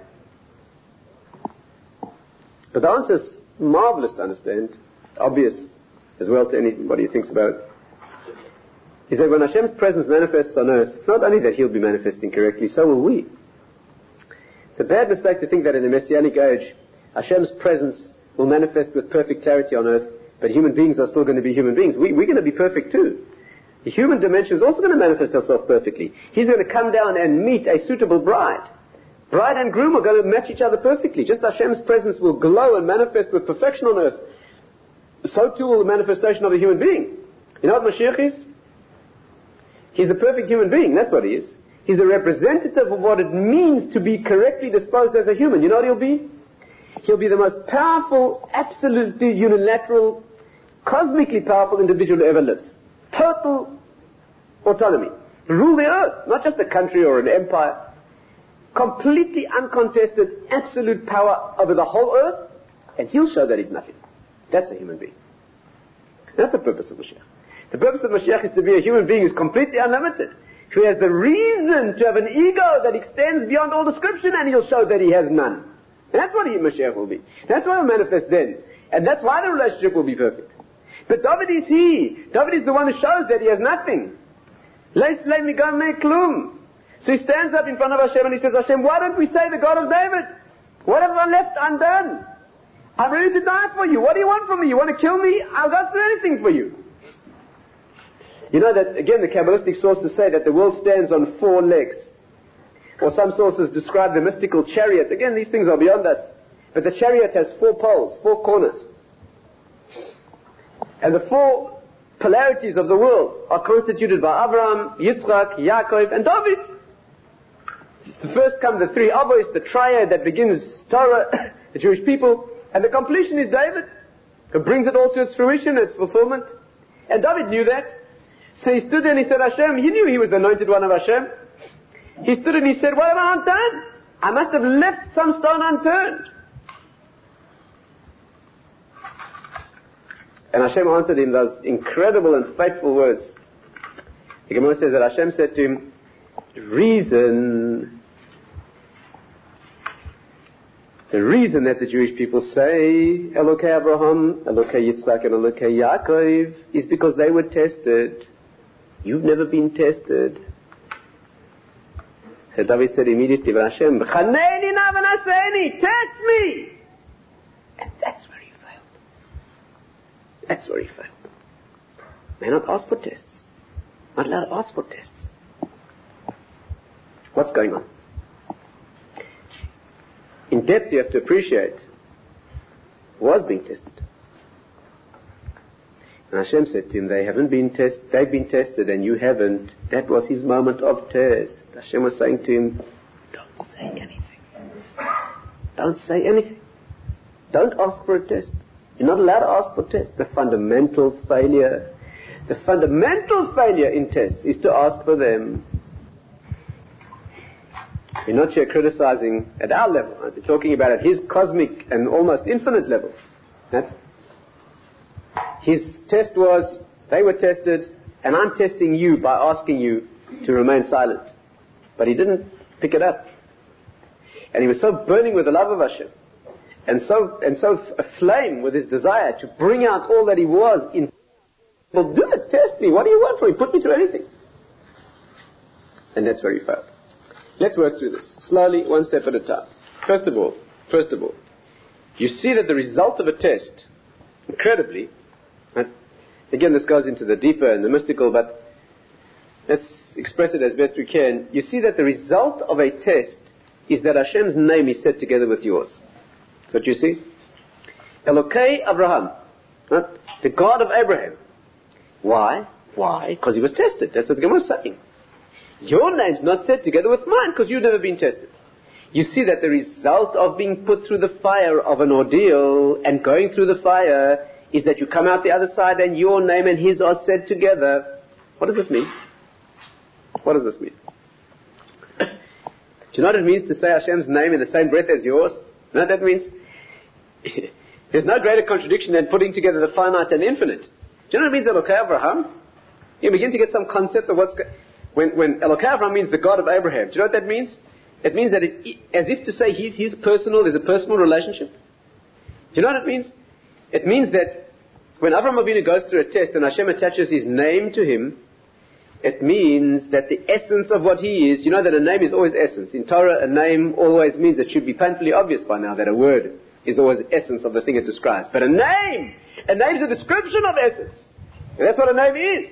But the answer is marvelous to understand, obvious as well to anybody who thinks about it, is that when Hashem's presence manifests on earth, it's not only that he'll be manifesting correctly, so will we. It's a bad mistake to think that in the Messianic age, Hashem's presence will manifest with perfect clarity on earth, but human beings are still going to be human beings. We, we're going to be perfect too. The human dimension is also going to manifest itself perfectly. He's going to come down and meet a suitable bride. Bride and groom are going to match each other perfectly. Just Hashem's presence will glow and manifest with perfection on earth. So too will the manifestation of a human being. You know what Mashiach is? He's a perfect human being, that's what he is. He's the representative of what it means to be correctly disposed as a human. You know what he'll be? He'll be the most powerful, absolutely unilateral, cosmically powerful individual who ever lives. Total autonomy. Rule the earth, not just a country or an empire. Completely uncontested, absolute power over the whole earth, and he'll show that he's nothing. That's a human being. That's the purpose of Mashiach. The purpose of Mashiach is to be a human being who's completely unlimited, who has the reason to have an ego that extends beyond all description, and he'll show that he has none. And that's what he, Mashiach will be. That's why he'll manifest then. And that's why the relationship will be perfect. But David is he. David is the one who shows that he has nothing. Leis le migam me klum. So he stands up in front of Hashem and he says, Hashem, why don't we say the God of David? What have I left undone? I'm ready to die for you. What do you want from me? You want to kill me? I'll go through anything for you. You know that, again, the Kabbalistic sources say that the world stands on four legs. Or some sources describe the mystical chariot. Again, these things are beyond us. But the chariot has four poles, four corners. And the four polarities of the world are constituted by Abraham, Yitzchak, Yaakov, and David. The first come the three Avos, the triad that begins Torah, the Jewish people, and the completion is David, who brings it all to its fruition, its fulfillment. And David knew that. So he stood there and he said, Hashem, he knew he was the anointed one of Hashem. He stood and he said, what have I not done? I must have left some stone unturned. And Hashem answered him those incredible and faithful words. The Gemara says that Hashem said to him, reason, the reason that the Jewish people say Elokei Abraham, Elokei Yitzchak, and Elokei Yaakov is because they were tested. You've never been tested. So David said immediately, Hashem, Chaneni na v'naseni, test me! And that's where he failed. That's where he failed. May not ask for tests. Not allowed to ask for tests. What's going on? In depth, you have to appreciate was being tested. And Hashem said to him, they haven't been tested, they've been tested and you haven't. That was his moment of test. Hashem was saying to him, don't say anything. Don't say anything. Don't ask for a test. You're not allowed to ask for tests. The fundamental failure, the fundamental failure in tests is to ask for them. We're not here criticizing at our level. We're talking about at his cosmic and almost infinite level. Right? His test was, they were tested, and I'm testing you by asking you to remain silent. But he didn't pick it up. And he was so burning with the love of Hashem, and so and so aflame with his desire to bring out all that he was in. Well, do it, test me. What do you want from me? Put me through anything. And that's where he failed. Let's work through this slowly, one step at a time. First of all, first of all, you see that the result of a test, incredibly, right? Again, this goes into the deeper and the mystical, but let's express it as best we can. You see that the result of a test is that Hashem's name is set together with yours. That's what you see. Elokei Abraham, right? The God of Abraham. Why? Why? Because he was tested. That's what the Gemara is saying. Your name's not set together with mine because you've never been tested. You see that the result of being put through the fire of an ordeal and going through the fire is that you come out the other side and your name and his are set together. What does this mean? What does this mean? Do you know what it means to say Hashem's name in the same breath as yours? You know what that means? There's no greater contradiction than putting together the finite and infinite. Do you know what it means, Elokei Abraham? You begin to get some concept of what's going. When, when Elokei Abraham means the God of Abraham, do you know what that means? It means that it, as if to say he's, he's personal, there's a personal relationship. Do you know what it means? It means that when Avraham Avinu goes through a test and Hashem attaches his name to him, it means that the essence of what he is, you know that a name is always essence. In Torah, a name always means, it should be painfully obvious by now that a word is always essence of the thing it describes. But a name, a name is a description of essence. And that's what a name is.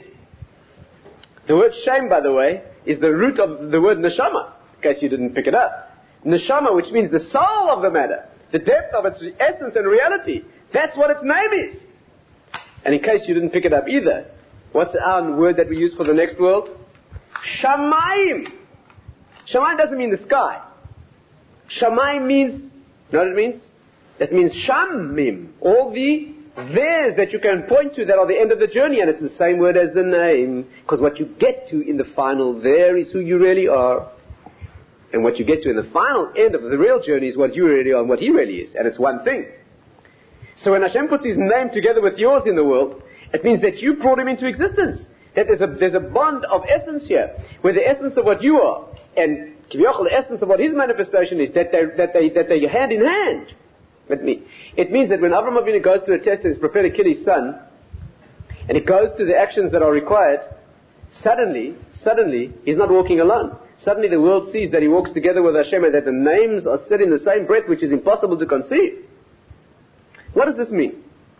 The word shame, by the way, is the root of the word neshama, in case you didn't pick it up. Neshama, which means the soul of the matter, the depth of its essence and reality. That's what its name is. And in case you didn't pick it up either, what's our word that we use for the next world? Shamayim. Shamayim doesn't mean the sky. Shamayim means, you know what it means? It means shamim. All the there's that you can point to that are the end of the journey, and it's the same word as the name, because what you get to in the final there is who you really are. And what you get to in the final end of the real journey is what you really are and what he really is, and it's one thing. So when Hashem puts his name together with yours in the world, it means that you brought him into existence. That there's a, there's a bond of essence here, where the essence of what you are, and Kivyochel, the essence of what his manifestation is, that they, that they, that they hand in hand. With me. It means that when Avraham Avinu goes through a test and is prepared to kill his son, and he goes through the actions that are required, suddenly, suddenly, he's not walking alone. Suddenly the world sees that he walks together with Hashem and that the names are said in the same breath, which is impossible to conceive. What does this mean?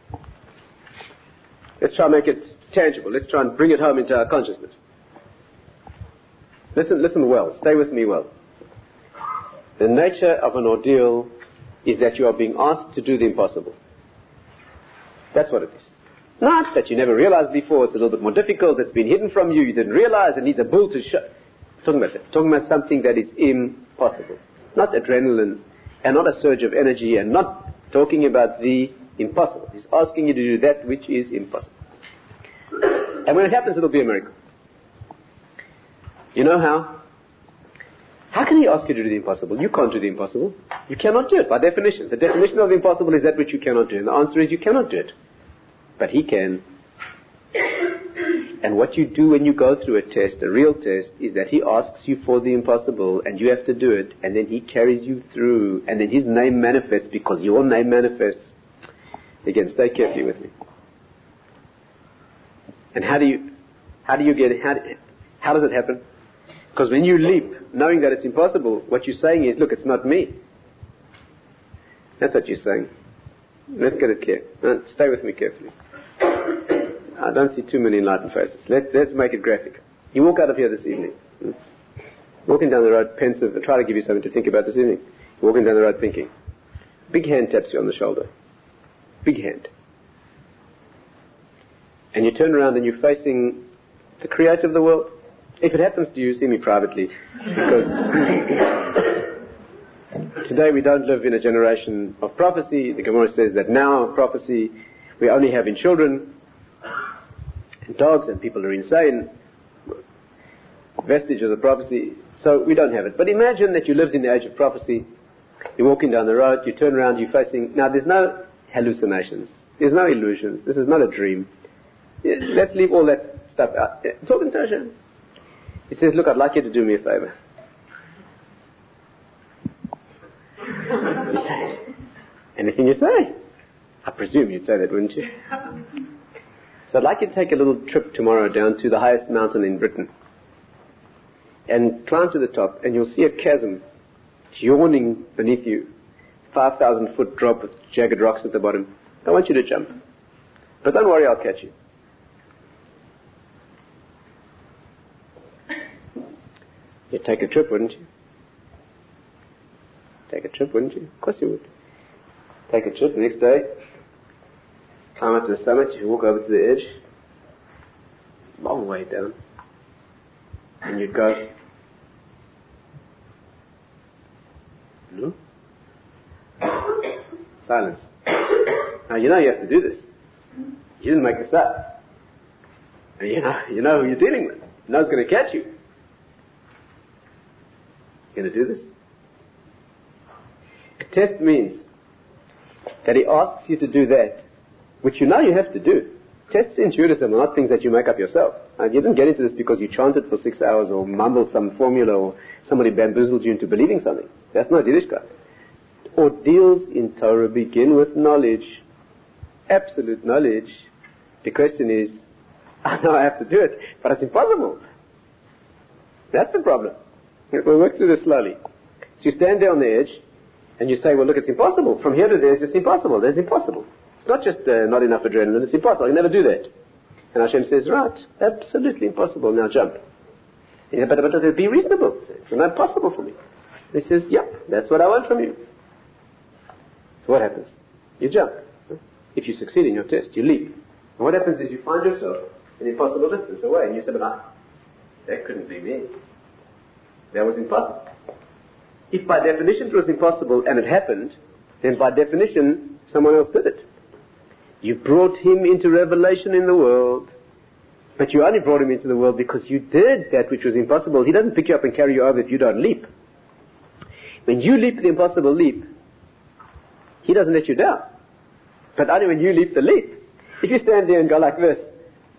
Let's try and make it tangible. Let's try and bring it home into our consciousness. Listen, listen well. Stay with me well. The nature of an ordeal is that you are being asked to do the impossible. That's what it is. Not that you never realized before, it's a little bit more difficult, it's been hidden from you, you didn't realize, it needs a bull to show. Talking about that. Talking about something that is impossible. Not adrenaline, and not a surge of energy, and not talking about the impossible. He's asking you to do that which is impossible. And when it happens, it'll be a miracle. You know how? How can he ask you to do the impossible? You can't do the impossible. You cannot do it, by definition. The definition of the impossible is that which you cannot do. And the answer is you cannot do it. But he can. And what you do when you go through a test, a real test, is that he asks you for the impossible, and you have to do it, and then he carries you through, and then his name manifests because your name manifests. Again, stay carefully with me. And how do you, how do you get, how, how does it happen? Because when you leap, knowing that it's impossible, what you're saying is, look, it's not me. That's what you're saying. Let's get it clear. Now, stay with me carefully. I don't see too many enlightened faces. Let, let's make it graphic. You walk out of here this evening. Walking down the road pensive, I try to give you something to think about this evening. You're walking down the road thinking. Big hand taps you on the shoulder. Big hand. And you turn around and you're facing the creator of the world. If it happens to you, see me privately. Because today we don't live in a generation of prophecy. The Gemara says that now prophecy we only have in children and dogs, and people are insane. Vestiges of prophecy. So we don't have it. But imagine that you lived in the age of prophecy. You're walking down the road, you turn around, you're facing... Now there's no hallucinations. There's no illusions. This is not a dream. Let's leave all that stuff out. Talking to Hashem. He says, look, I'd like you to do me a favor. You say, anything you say? I presume you'd say that, wouldn't you? So I'd like you to take a little trip tomorrow down to the highest mountain in Britain and climb to the top, and you'll see a chasm yawning beneath you. five thousand foot drop with jagged rocks at the bottom. I want you to jump. But don't worry, I'll catch you. You'd take a trip, wouldn't you? Take a trip, wouldn't you? Of course you would. Take a trip the next day, climb up to the summit, you walk over to the edge, long way down, and you'd go, no? Silence. Now you know you have to do this. You didn't make this up. And you know, you know who you're dealing with. You know who's going to catch you. You going to do this? A test means that he asks you to do that, which you know you have to do. Tests in Judaism are not things that you make up yourself. And you didn't get into this because you chanted for six hours or mumbled some formula or somebody bamboozled you into believing something. That's not Yiddishkeit. Ordeals in Torah begin with knowledge, absolute knowledge. The question is, I know I have to do it, but it's impossible. That's the problem. We'll work through this slowly. So you stand there on the edge, and you say, well, look, it's impossible. From here to there, it's just impossible. There's impossible. It's not just uh, not enough adrenaline. It's impossible. I can never do that. And Hashem says, right, absolutely impossible. Now jump. He said, but, but, but be reasonable. It's not impossible for me. He says, yep, that's what I want from you. So what happens? You jump. If you succeed in your test, you leap. And what happens is you find yourself an impossible distance away. And you say, but I, that couldn't be me. That was impossible. If by definition it was impossible and it happened, then by definition someone else did it. You brought him into revelation in the world, but you only brought him into the world because you did that which was impossible. He doesn't pick you up and carry you over if you don't leap. When you leap the impossible leap, he doesn't let you down. But only when you leap the leap. If you stand there and go like this,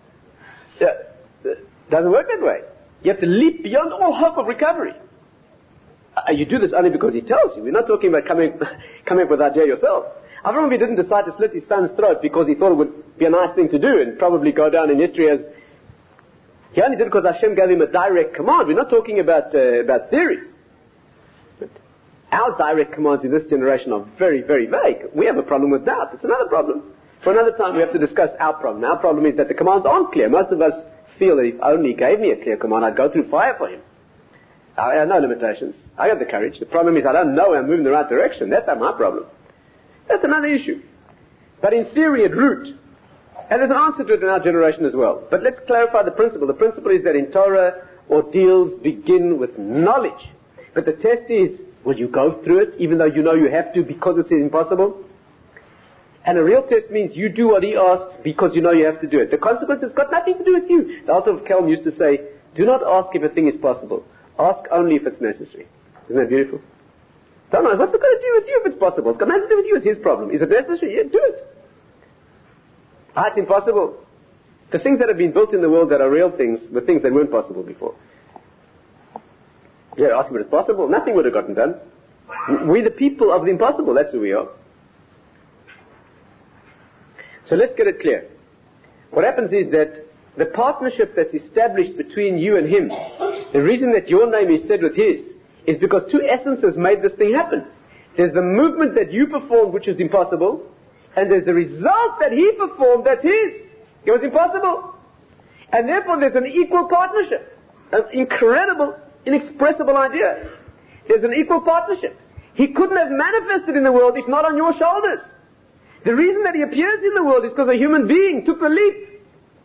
it doesn't work that way. You have to leap beyond all hope of recovery. Uh, you do this only because he tells you. We're not talking about coming, coming up with the idea yourself. Avraham didn't decide to slit his son's throat because he thought it would be a nice thing to do and probably go down in history as... He only did it because Hashem gave him a direct command. We're not talking about, uh, about theories. But our direct commands in this generation are very, very vague. We have a problem with doubt. It's another problem. For another time we have to discuss our problem. Our problem is that the commands aren't clear. Most of us feel that if only he gave me a clear command, I'd go through fire for him. I have no limitations. I have the courage. The problem is I don't know I'm moving in the right direction. That's not my problem. That's another issue. But in theory, at root, and there's an answer to it in our generation as well. But let's clarify the principle. The principle is that in Torah, ordeals begin with knowledge. But the test is, will you go through it even though you know you have to because it's impossible? And a real test means you do what he asks because you know you have to do it. The consequences got nothing to do with you. The Alter of Kelm used to say, do not ask if a thing is possible. Ask only if it's necessary. Isn't that beautiful? Don't know, what's it got to do with you if it's possible? It's got nothing to do with you, it's his problem. Is it necessary? Yeah, do it. Ah, it's impossible. The things that have been built in the world that are real things were things that weren't possible before. Yeah, ask if it's possible. Nothing would have gotten done. We're the people of the impossible, that's who we are. So let's get it clear. What happens is that the partnership that's established between you and him, the reason that your name is said with his, is because two essences made this thing happen. There's the movement that you performed, which is impossible, and there's the result that he performed that's his. It was impossible. And therefore there's an equal partnership. An incredible, inexpressible idea. There's an equal partnership. He couldn't have manifested in the world if not on your shoulders. The reason that he appears in the world is because a human being took the leap.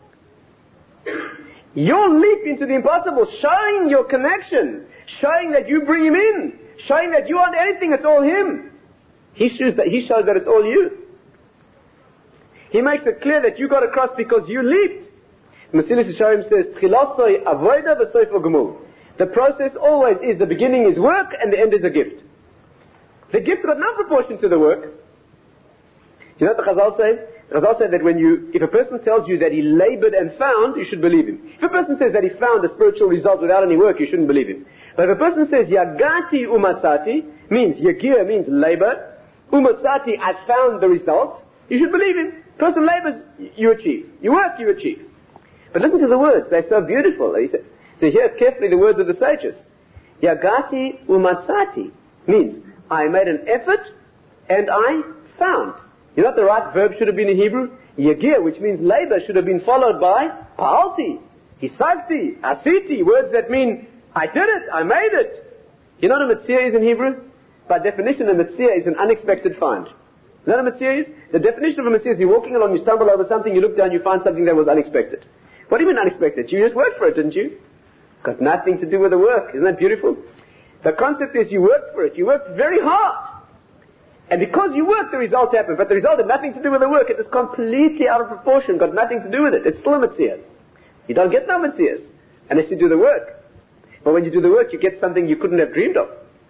Your leap into the impossible, showing your connection, showing that you bring him in, showing that you aren't anything, it's all him. He shows that, he shows that it's all you. He makes it clear that you got across because you leaped. Mesilas Yesharim says, "Tchilasoi avoda v'soifo gemul." The process always is, the beginning is work and the end is a gift. The gift got no proportion to the work. Do you know what the Chazal say? The Chazal say that when you, if a person tells you that he labored and found, you should believe him. If a person says that he found a spiritual result without any work, you shouldn't believe him. But if a person says, Yagati umatzati, means, Yagir means labor, umatzati, I found the result, you should believe him. Person labors, you achieve. You work, you achieve. But listen to the words, they're so beautiful. So hear carefully the words of the sages. Yagati umatzati means, I made an effort and I found. You know what the right verb should have been in Hebrew? Yagir, which means labor, should have been followed by pa'alti, hisagti, asiti, words that mean, I did it, I made it. You know what a metzia is in Hebrew? By definition, a metzia is an unexpected find. You know what a metzia is? The definition of a metzia is you're walking along, you stumble over something, you look down, you find something that was unexpected. What do you mean unexpected? You just worked for it, didn't you? Got nothing to do with the work. Isn't that beautiful? The concept is you worked for it. You worked very hard. And because you worked, the result happened. But the result had nothing to do with the work. It was completely out of proportion, got nothing to do with it. It's still a metzia. You don't get no metzias unless you do the work. But when you do the work, you get something you couldn't have dreamed of.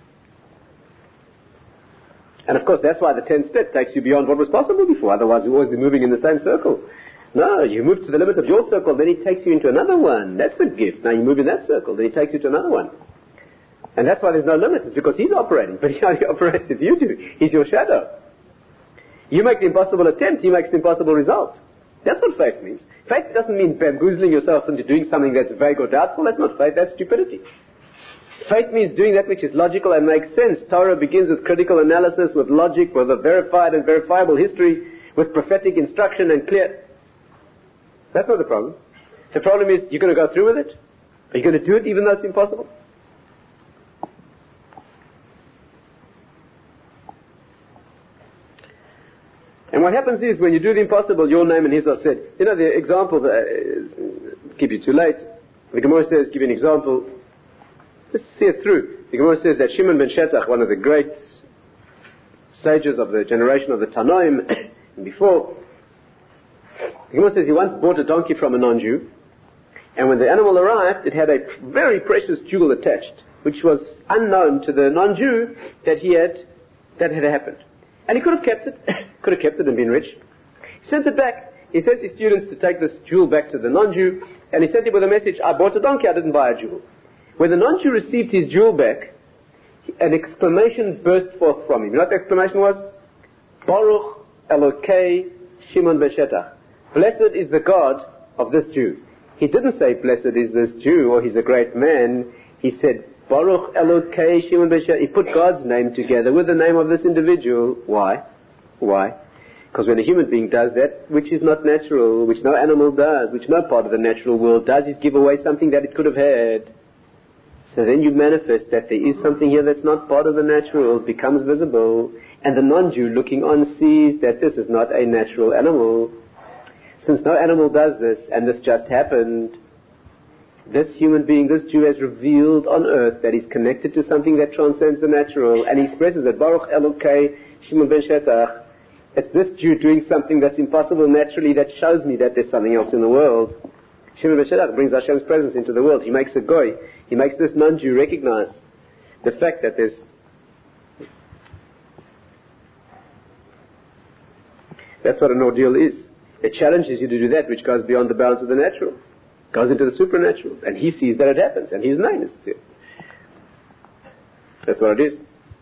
And of course, that's why the tenth step takes you beyond what was possible before. Otherwise, you'll always be moving in the same circle. No, you move to the limit of your circle, then he takes you into another one. That's the gift. Now you move in that circle, then he takes you to another one. And that's why there's no limit. It's because he's operating. But he only operates if you do. He's your shadow. You make the impossible attempt, he makes the impossible result. That's what faith means. Faith doesn't mean bamboozling yourself into doing something that's vague or doubtful. That's not faith, that's stupidity. Faith means doing that which is logical and makes sense. Torah begins with critical analysis, with logic, with a verified and verifiable history, with prophetic instruction and clear. That's not the problem. The problem is, you're going to go through with it? Are you going to do it even though it's impossible? And what happens is, when you do the impossible, your name and his are said. You know, the examples, uh, keep you too late. The Gemara says, give you an example. Let's see it through. The Gemara says that Shimon ben Shetach, one of the great sages of the generation of the Tanoim, and before, the Gemara says he once bought a donkey from a non-Jew, and when the animal arrived, it had a very precious jewel attached, which was unknown to the non-Jew that he had, that had happened. And he could have kept it, could have kept it and been rich. He sent it back. He sent his students to take this jewel back to the non-Jew, and he sent it with a message, I bought a donkey, I didn't buy a jewel. When the non-Jew received his jewel back, an exclamation burst forth from him. You know what the exclamation was? Baruch Elokei Shimon ben Shetach. Blessed is the God of this Jew. He didn't say, blessed is this Jew, or he's a great man. He said, Baruch Elokei Shimon ben Shetach. He put God's name together with the name of this individual. Why? Why? Because when a human being does that, which is not natural, which no animal does, which no part of the natural world does, is give away something that it could have had. So then you manifest that there is something here that's not part of the natural, becomes visible, and the non-Jew looking on sees that this is not a natural animal. Since no animal does this, and this just happened, this human being, this Jew has revealed on earth that he's connected to something that transcends the natural, and he expresses it, Baruch Elokei Shimon ben Shetach. It's this Jew doing something that's impossible naturally that shows me that there's something else in the world. Shimon ben Shetach brings Hashem's presence into the world. He makes a goy. He makes this non-Jew recognize the fact that there's... That's what an ordeal is. It challenges you to do that which goes beyond the bounds of the natural. Goes into the supernatural. And he sees that it happens. And his name is there. That's what it is.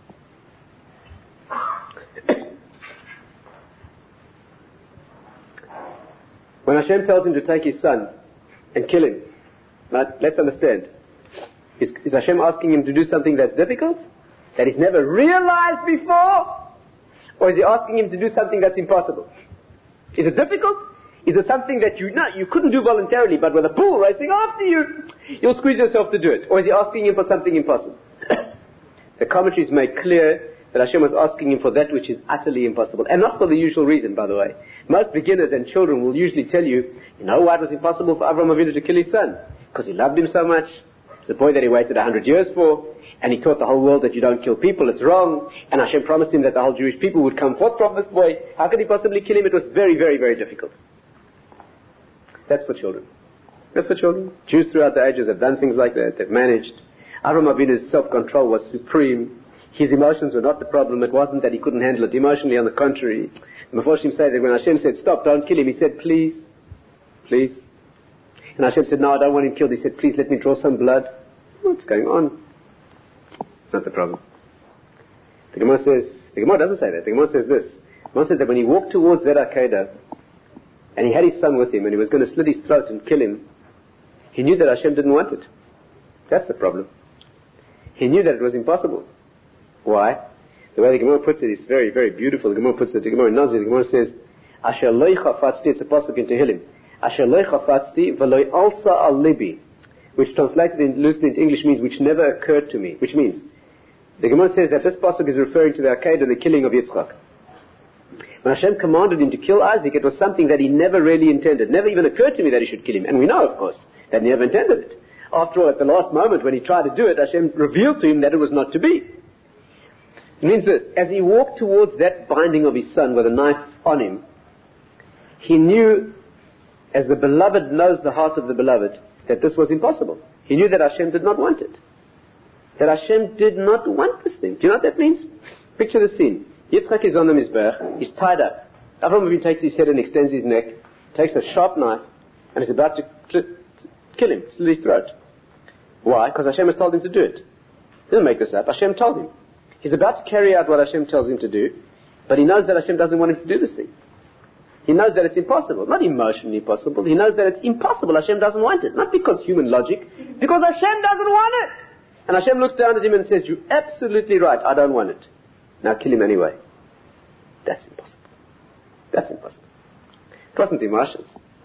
When Hashem tells him to take his son and kill him, right, let's understand. Is, is Hashem asking him to do something that's difficult? That he's never realized before? Or is he asking him to do something that's impossible? Is it difficult? Is it something that you know you couldn't do voluntarily, but with a bull racing after you, you'll squeeze yourself to do it? Or is he asking him for something impossible? The commentaries make clear that Hashem was asking him for that which is utterly impossible, and not for the usual reason, by the way. Most beginners and children will usually tell you, you know why it was impossible for Avraham Avinu to kill his son? Because he loved him so much. It's a boy that he waited a hundred years for, and he taught the whole world that you don't kill people, it's wrong, and Hashem promised him that the whole Jewish people would come forth from this boy. How could he possibly kill him? It was very, very, very difficult. That's for children. That's for children. Jews throughout the ages have done things like that. They've managed. Avraham Avinu's self-control was supreme. His emotions were not the problem. It wasn't that he couldn't handle it emotionally. On the contrary, the Meforshim say that when Hashem said, stop, don't kill him, he said, please, please. And Hashem said, no, I don't want him killed. He said, please let me draw some blood. What's going on? It's not the problem. The Gemara says, the Gemara doesn't say that. The Gemara says this. The Gemara says that when he walked towards that Akedah, and he had his son with him, and he was going to slit his throat and kill him, he knew that Hashem didn't want it. That's the problem. He knew that it was impossible. Why? The way the Gemara puts it is very, very beautiful. The Gemara puts it, the Gemara in Nazir, the Gemara says, Asher loy chafatzti, it's a pasuk in Tehillim, Asher loy chafatzti v'loy alsa al libi, which translated in, loosely into English means, which never occurred to me, which means, the Gemara says that this pasuk is referring to the Akedah, the killing of Yitzchak. When Hashem commanded him to kill Isaac, it was something that he never really intended. Never even occurred to me that he should kill him. And we know, of course, that he never intended it. After all, at the last moment when he tried to do it, Hashem revealed to him that it was not to be. It means this, as he walked towards that binding of his son with a knife on him, he knew, as the beloved knows the heart of the beloved, that this was impossible. He knew that Hashem did not want it. That Hashem did not want this thing. Do you know what that means? Picture the scene. Yitzchak is on the Mizbech, he's tied up. Avraham Avinu takes his head and extends his neck, takes a sharp knife, and is about to cl- kill him, slit his throat. Why? Because Hashem has told him to do it. He didn't make this up, Hashem told him. He's about to carry out what Hashem tells him to do, but he knows that Hashem doesn't want him to do this thing. He knows that it's impossible. Not emotionally possible, he knows that it's impossible. Hashem doesn't want it. Not because human logic, because Hashem doesn't want it. And Hashem looks down at him and says, you're absolutely right, I don't want it. Now kill him anyway. That's impossible. That's impossible. It wasn't the emotions.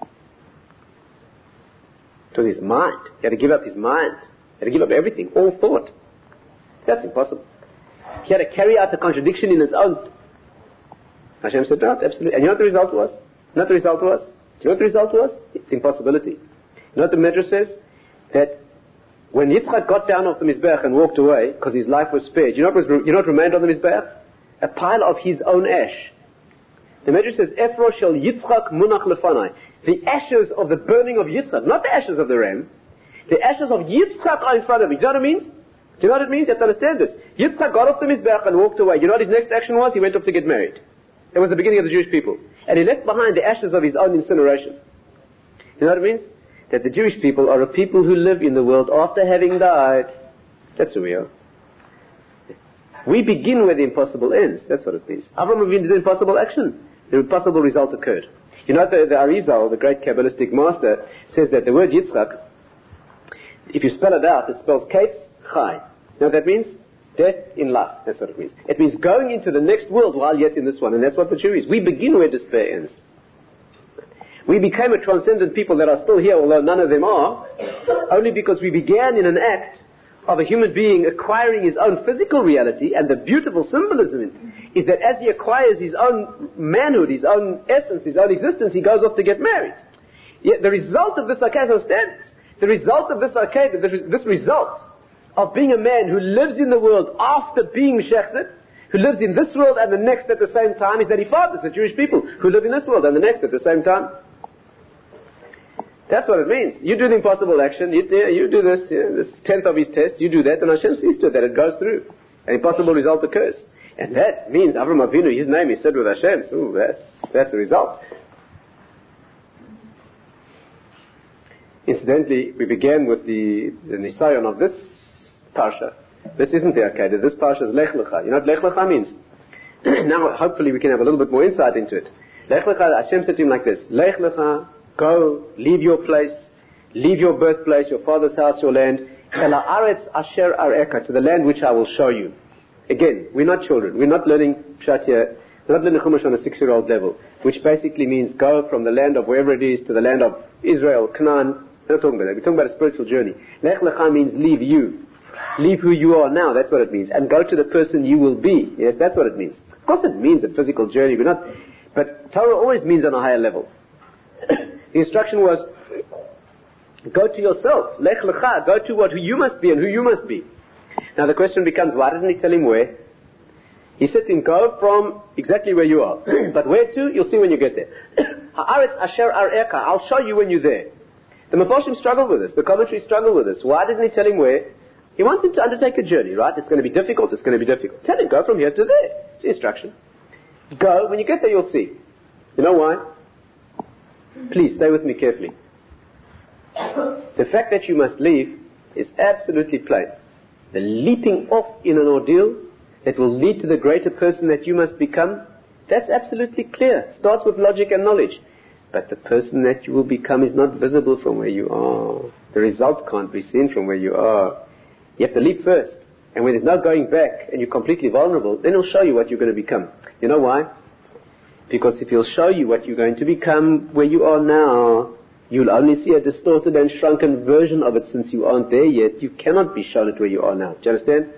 It was his mind. He had to give up his mind. He had to give up everything, all thought. That's impossible. He had to carry out a contradiction in its own. Hashem said, no, absolutely. And you know what the result was? You know what the result was? Do you know what the result was? Impossibility. You know what the Medrash says? That when Yitzchak got down off the Mizbeach and walked away, because his life was spared, you know what was, you know what remained on the Mizbeach? A pile of his own ash. The Medrash says, Efro shel Yitzchak munach lefanai. The ashes of the burning of Yitzchak, not the ashes of the ram. The ashes of Yitzchak are in front of me. Do you know what it means? Do you know what it means? You have to understand this. Yitzchak got off the Mizbeach and walked away. You know what his next action was? He went off to get married. That was the beginning of the Jewish people. And he left behind the ashes of his own incineration. You know what it means? That the Jewish people are a people who live in the world after having died. That's who we are. We begin where the impossible ends. That's what it means. Avraham Avinu did impossible action. The impossible result occurred. You know, the, the Arizal, the great Kabbalistic master, says that the word Yitzchak, if you spell it out, it spells Kates Chai. You know what that means? Death in life. That's what it means. It means going into the next world while yet in this one. And that's what the Jew is. We begin where despair ends. We became a transcendent people that are still here, although none of them are, only because we began in an act of a human being acquiring his own physical reality, and the beautiful symbolism in it is that as he acquires his own manhood, his own essence, his own existence, he goes off to get married. Yet the result of this, okay, so stands. The result of this, okay, this result of being a man who lives in the world after being shechted, who lives in this world and the next at the same time, is that he fathers the Jewish people who live in this world and the next at the same time. That's what it means. You do the impossible action, you, you do this, you know, this tenth of his test, you do that, and Hashem sees to it that it goes through. An impossible result occurs. And that means Avraham Avinu, his name is said with Hashem, so that's, that's a result. Incidentally, we began with the, the Nisayon of this Parsha. This isn't the Akedah, this Parsha is Lech Lecha. You know what Lech Lecha means? Now, hopefully we can have a little bit more insight into it. Lech Lecha, Hashem said to him like this, Lech Lecha, go, leave your place, leave your birthplace, your father's house, your land, Ela Aretz Asher Areka, to the land which I will show you. Again, we're not children. We're not learning Pshat here. We're not learning Chumash on a six-year-old level. which basically means go from the land of wherever it is to the land of Israel, Canaan. We're not talking about that. We're talking about a spiritual journey. Lech lecha means leave you. Leave who you are now, that's what it means. And go to the person you will be. Yes, that's what it means. Of course it means a physical journey, we're not, but Torah always means on a higher level. The instruction was, go to yourself. Lech lecha, go to what who you must be and who you must be. Now the question becomes, why didn't he tell him where? He said to him, go from exactly where you are. But where to? You'll see when you get there. Ha'aretz asher ar'eka, I'll show you when you're there. The Mefarshim struggle with this. The commentaries struggle with this. Why didn't he tell him where? He wants him to undertake a journey, right? It's going to be difficult. It's going to be difficult. Tell him, go from here to there. It's the instruction. Go. When you get there, you'll see. You know why? Please, stay with me carefully. The fact that you must leave is absolutely plain. The leaping off in an ordeal that will lead to the greater person that you must become, that's absolutely clear. Starts with logic and knowledge. But the person that you will become is not visible from where you are. The result can't be seen from where you are. You have to leap first. And when there's no going back and you're completely vulnerable, then he'll show you what you're going to become. You know why? Because if he'll show you what you're going to become where you are now, you'll only see a distorted and shrunken version of it since you aren't there yet. You cannot be shown it where you are now. Do you understand?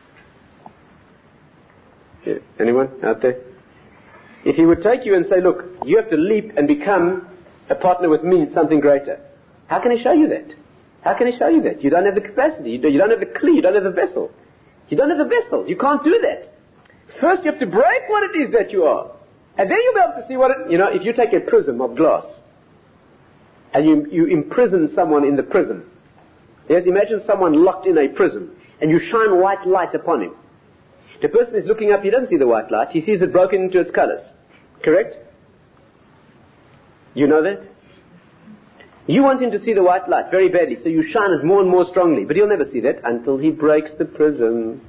Yeah. Anyone out there? If he would take you and say, look, you have to leap and become a partner with me in something greater, how can he show you that? How can he show you that? You don't have the capacity. You don't have the kli. You don't have the vessel. You don't have the vessel. You can't do that. First you have to break what it is that you are. And then you'll be able to see what it, you know, if you take a prism of glass and you, you imprison someone in the prism. Yes, imagine someone locked in a prism and you shine white light upon him. The person is looking up, he doesn't see the white light, he sees it broken into its colors. Correct? You know that? You want him to see the white light very badly, so you shine it more and more strongly, but he'll never see that until he breaks the prism.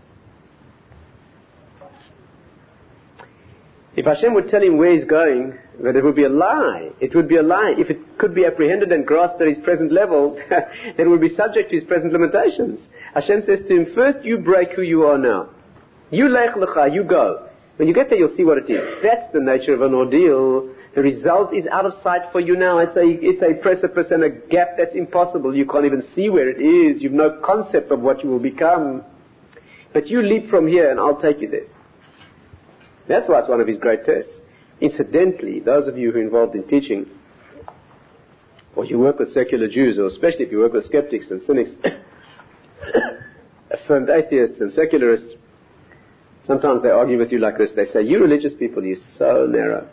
If Hashem would tell him where he's going, then it would be a lie. It would be a lie. If it could be apprehended and grasped at his present level, then it would be subject to his present limitations. Hashem says to him, first you break who you are now. You lech lecha, you go. When you get there, you'll see what it is. That's the nature of an ordeal. The result is out of sight for you now. It's a, it's a precipice and a gap that's impossible. You can't even see where it is. You've no concept of what you will become. But you leap from here and I'll take you there. That's why it's one of his great tests. Incidentally, those of you who are involved in teaching, or you work with secular Jews, or especially if you work with skeptics and cynics, affirmed atheists and secularists, sometimes they argue with you like this. They say, you religious people, you're so narrow.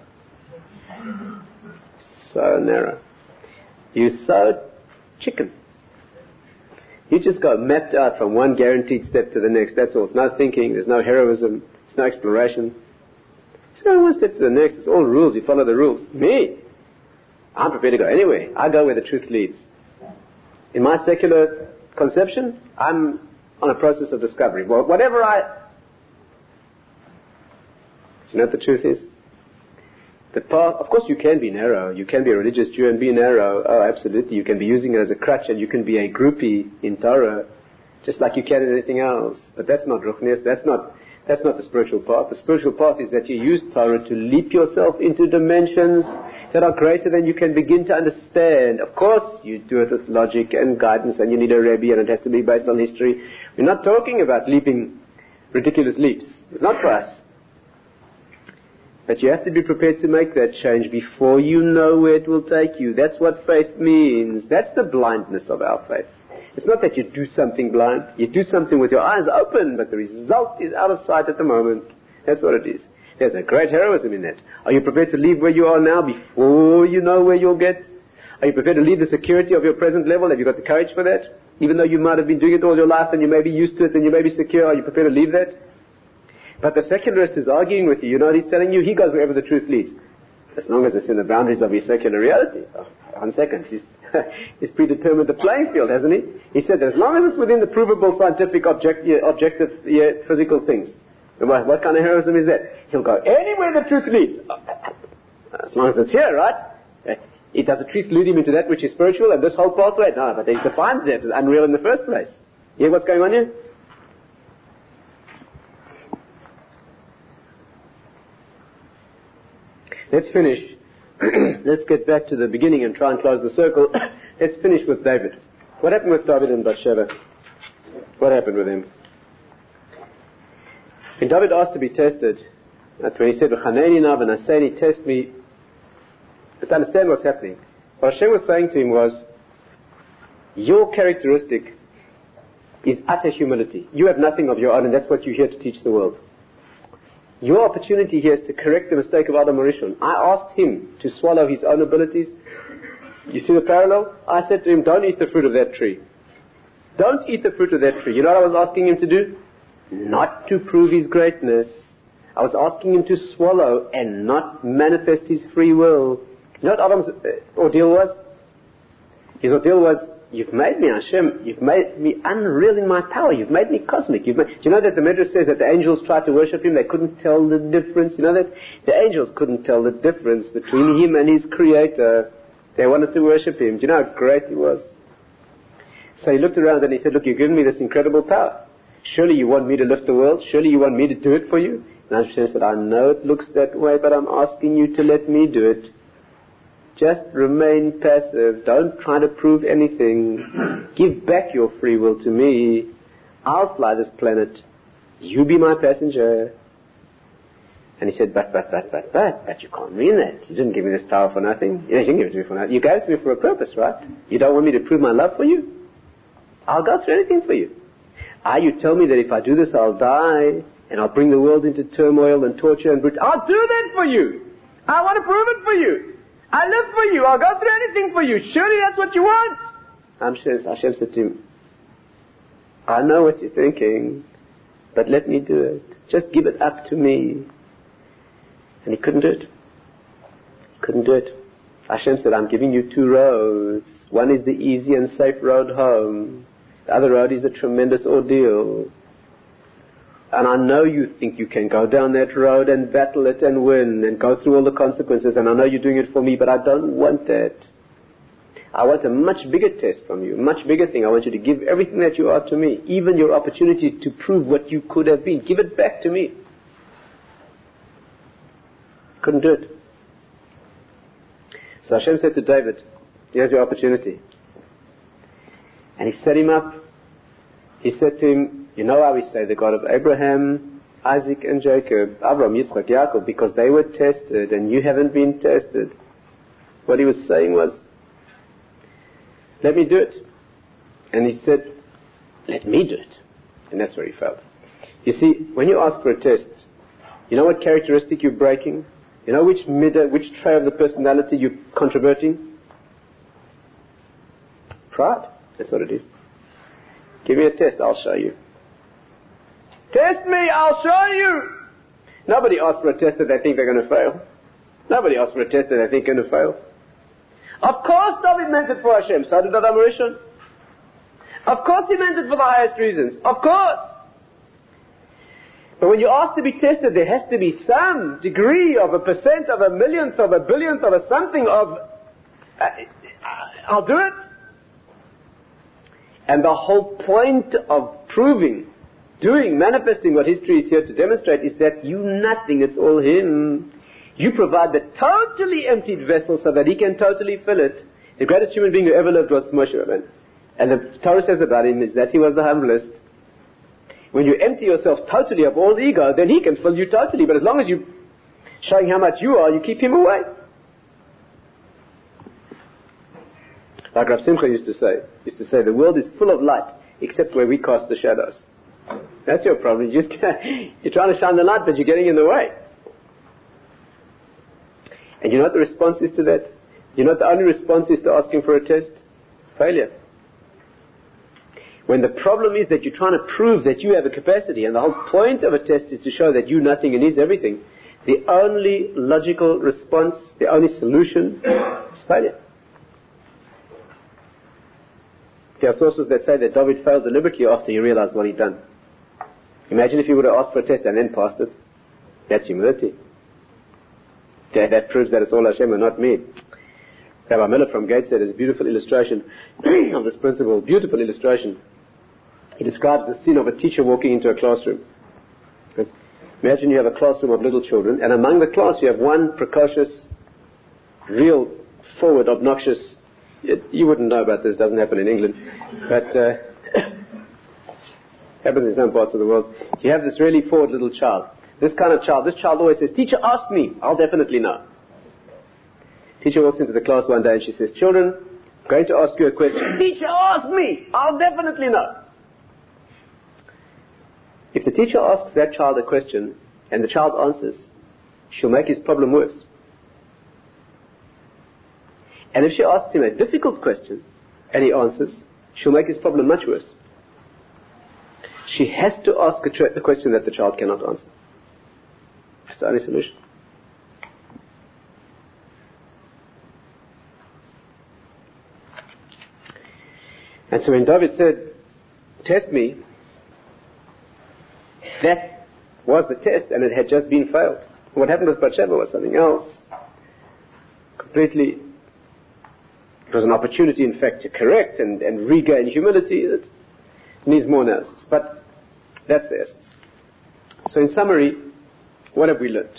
So narrow. You're so chicken. You just got mapped out from one guaranteed step to the next. That's all. There's no thinking. There's no heroism. There's no exploration. Just go one step to the next. It's all rules. You follow the rules. Me, I'm prepared to go anywhere. I go where the truth leads. In my secular conception, I'm on a process of discovery. Well, whatever I... Do you know what the truth is? The path, of course you can be narrow. You can be a religious Jew and be narrow. Oh, absolutely. You can be using it as a crutch and you can be a groupie in Torah, just like you can in anything else. But that's not ruchnius. That's not, that's not the spiritual path. The spiritual path is that you use Torah to leap yourself into dimensions that are greater than you can begin to understand. Of course, you do it with logic and guidance and you need a Rebbe and it has to be based on history. We're not talking about leaping ridiculous leaps. It's not for us. But you have to be prepared to make that change before you know where it will take you. That's what faith means. That's the blindness of our faith. It's not that you do something blind. You do something with your eyes open, but the result is out of sight at the moment. That's what it is. There's a great heroism in that. Are you prepared to leave where you are now before you know where you'll get? Are you prepared to leave the security of your present level? Have you got the courage for that? Even though you might have been doing it all your life and you may be used to it and you may be secure, are you prepared to leave that? But the secularist is arguing with you. You know what he's telling you? He goes wherever the truth leads. As long as it's in the boundaries of his secular reality. Oh, one second. He's, he's predetermined the playing field, hasn't he? He said that as long as it's within the provable scientific object, yeah, objective yeah, physical things. What, what kind of heroism is that? He'll go anywhere the truth leads. As long as it's here, right? It does the truth lead him into that which is spiritual and this whole pathway? No, but he's defined that as unreal in the first place. You hear what's going on here? Let's finish. Let's get back to the beginning and try and close the circle. Let's finish with David. What happened with David and Bathsheba? What happened with him? When David asked to be tested, that's when he said, "V'chaneni na v'naseni, test me," to understand what's happening. What Hashem was saying to him was, your characteristic is utter humility. You have nothing of your own, and that's what you're here to teach the world. Your opportunity here is to correct the mistake of Adam Arishon. I asked him to swallow his own abilities. You see the parallel? I said to him, don't eat the fruit of that tree. Don't eat the fruit of that tree. You know what I was asking him to do? Not to prove his greatness. I was asking him to swallow and not manifest his free will. You know what Adam's ordeal was? His ordeal was, you've made me Hashem, you've made me unreal in my power, you've made me cosmic. You've made, do you know that the Midrash says that the angels tried to worship him, they couldn't tell the difference? You know that? The angels couldn't tell the difference between him and his creator. They wanted to worship him. Do you know how great he was? So he looked around and he said, look, you've given me this incredible power. Surely you want me to lift the world? Surely you want me to do it for you? And Hashem said, I know it looks that way, but I'm asking you to let me do it. Just remain passive. Don't try to prove anything. Give back your free will to me. I'll fly this planet. You be my passenger. And he said, but, but, but, but, but, but you can't mean that. You didn't give me this power for nothing. You didn't give it to me for nothing. You gave it to me for a purpose, right? You don't want me to prove my love for you? I'll go through anything for you. Ah, you tell me that if I do this, I'll die, and I'll bring the world into turmoil and torture and brutality. I'll do that for you. I want to prove it for you. I live for you. I'll go through anything for you. Surely that's what you want. Hashem said to him, I know what you're thinking, but let me do it. Just give it up to me. And he couldn't do it. Couldn't do it. Hashem said, I'm giving you two roads. One is the easy and safe road home. The other road is a tremendous ordeal. And I know you think you can go down that road and battle it and win and go through all the consequences, and I know you're doing it for me, but I don't want that. I want a much bigger test from you, a much bigger thing. I want you to give everything that you are to me, even your opportunity to prove what you could have been. Give it back to me. Couldn't do it. So Hashem said to David, here's your opportunity. And he set him up. He said to him, you know how we say the God of Abraham, Isaac and Jacob, Abraham, Yitzchak, Yaakov, because they were tested and you haven't been tested. What he was saying was, let me do it. And he said, let me do it. And that's where he failed. You see, when you ask for a test, you know what characteristic you're breaking? You know which midah, which trait of the personality you're controverting? Pride. That's what it is. Give me a test, I'll show you. Test me, I'll show you. Nobody asks for a test that they think they're going to fail. Nobody asks for a test that they think they're going to fail. Of course David meant it for Hashem, so did Adam Rishon. Of course he meant it for the highest reasons. Of course. But when you ask to be tested, there has to be some degree of a percent, of a millionth, of a billionth, of a something of, uh, I'll do it. And the whole point of proving, doing, manifesting what history is here to demonstrate is that you nothing, it's all him. You provide the totally emptied vessel so that he can totally fill it. The greatest human being who ever lived was Moshe Rabbeinu. And the Torah says about him is that he was the humblest. When you empty yourself totally of all ego, then he can fill you totally. But as long as you're showing how much you are, you keep him away. Like Rav Simcha used to say, used to say, the world is full of light, except where we cast the shadows. That's your problem. You just you're trying to shine the light, but you're getting in the way. And you know what the response is to that? You know what the only response is to asking for a test? Failure. When the problem is that you're trying to prove that you have a capacity, and the whole point of a test is to show that you nothing and he's everything, the only logical response, the only solution is failure. There are sources that say that David failed deliberately after he realized what he'd done. Imagine if he would have asked for a test and then passed it. That's humility. That, that proves that it's all Hashem and not me. Rabbi Miller from Gateshead has a beautiful illustration of this principle, beautiful illustration. He describes the scene of a teacher walking into a classroom. Imagine you have a classroom of little children, and among the class you have one precocious, real, forward, obnoxious, it, you wouldn't know about this, doesn't happen in England, but uh, happens in some parts of the world. You have this really forward little child. This kind of child, this child always says, "Teacher, ask me, I'll definitely know." Teacher walks into the class one day and she says, "Children, I'm going to ask you a question." "Teacher, ask me, I'll definitely know." If the teacher asks that child a question and the child answers, she'll make his problem worse. And if she asks him a difficult question and he answers, she'll make his problem much worse. She has to ask a, tra- a question that the child cannot answer. That's the only solution. And so when David said, "Test me," that was the test, and it had just been failed. What happened with Bathsheba was something else. Completely, it was an opportunity, in fact, to correct and, and regain humility. It needs more analysis, but that's the essence. So in summary, what have we learned?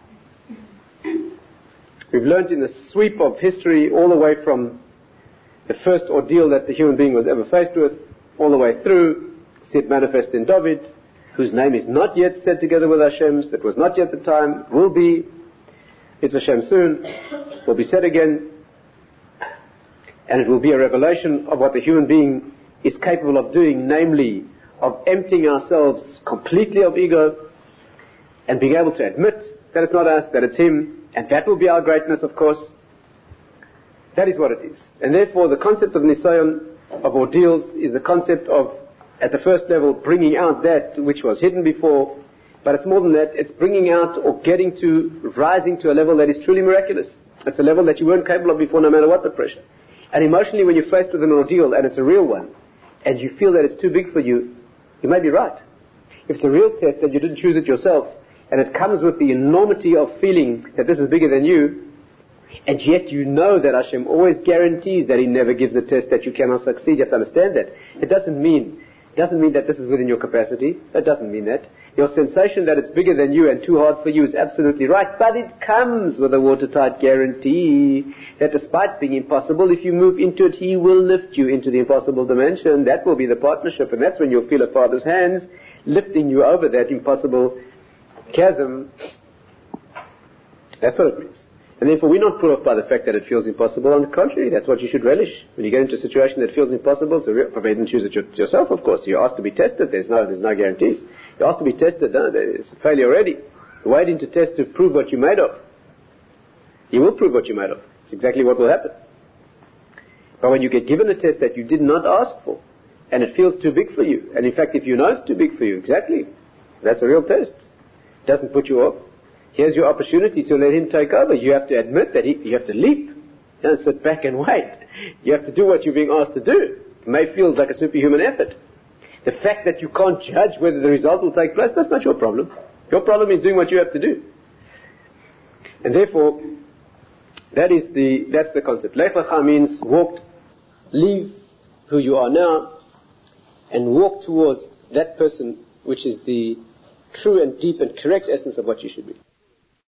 We've learned in the sweep of history all the way from the first ordeal that the human being was ever faced with, all the way through, see it manifest in David, whose name is not yet said together with Hashem's, that was not yet the time, will be, is Hashem soon, will be said again, and it will be a revelation of what the human being is capable of doing, namely, of emptying ourselves completely of ego, and being able to admit that it's not us, that it's Him, and that will be our greatness, of course. That is what it is. And therefore, the concept of Nisayon, of ordeals, is the concept of, at the first level, bringing out that which was hidden before, but it's more than that, it's bringing out or getting to, rising to a level that is truly miraculous. It's a level that you weren't capable of before, no matter what the pressure. And emotionally, when you're faced with an ordeal, and it's a real one, and you feel that it's too big for you, you may be right. If the real test, and you didn't choose it yourself, and it comes with the enormity of feeling that this is bigger than you, and yet you know that Hashem always guarantees that He never gives a test that you cannot succeed. You have to understand that. It doesn't mean, it doesn't mean that this is within your capacity. It doesn't mean that. Your sensation that it's bigger than you and too hard for you is absolutely right, but it comes with a watertight guarantee that despite being impossible, if you move into it, He will lift you into the impossible dimension. That will be the partnership, and that's when you'll feel a Father's hands lifting you over that impossible chasm. That's what it means. And therefore we're not put off by the fact that it feels impossible. On the contrary, that's what you should relish. When you get into a situation that feels impossible, it's a real, provided you choose it yourself, of course. You're asked to be tested. There's no, there's no guarantees. You're asked to be tested. No, there's a failure already. You're waiting to test to prove what you're made of. You will prove what you're made of. It's exactly what will happen. But when you get given a test that you did not ask for, and it feels too big for you, and in fact if you know it's too big for you, exactly, that's a real test. It doesn't put you off. Here's your opportunity to let Him take over. You have to admit that he, you have to leap. Don't sit back and wait. You have to do what you're being asked to do. It may feel like a superhuman effort. The fact that you can't judge whether the result will take place, that's not your problem. Your problem is doing what you have to do. And therefore, that is the, that's the concept. Lech lecha means walk, leave who you are now, and walk towards that person which is the true and deep and correct essence of what you should be.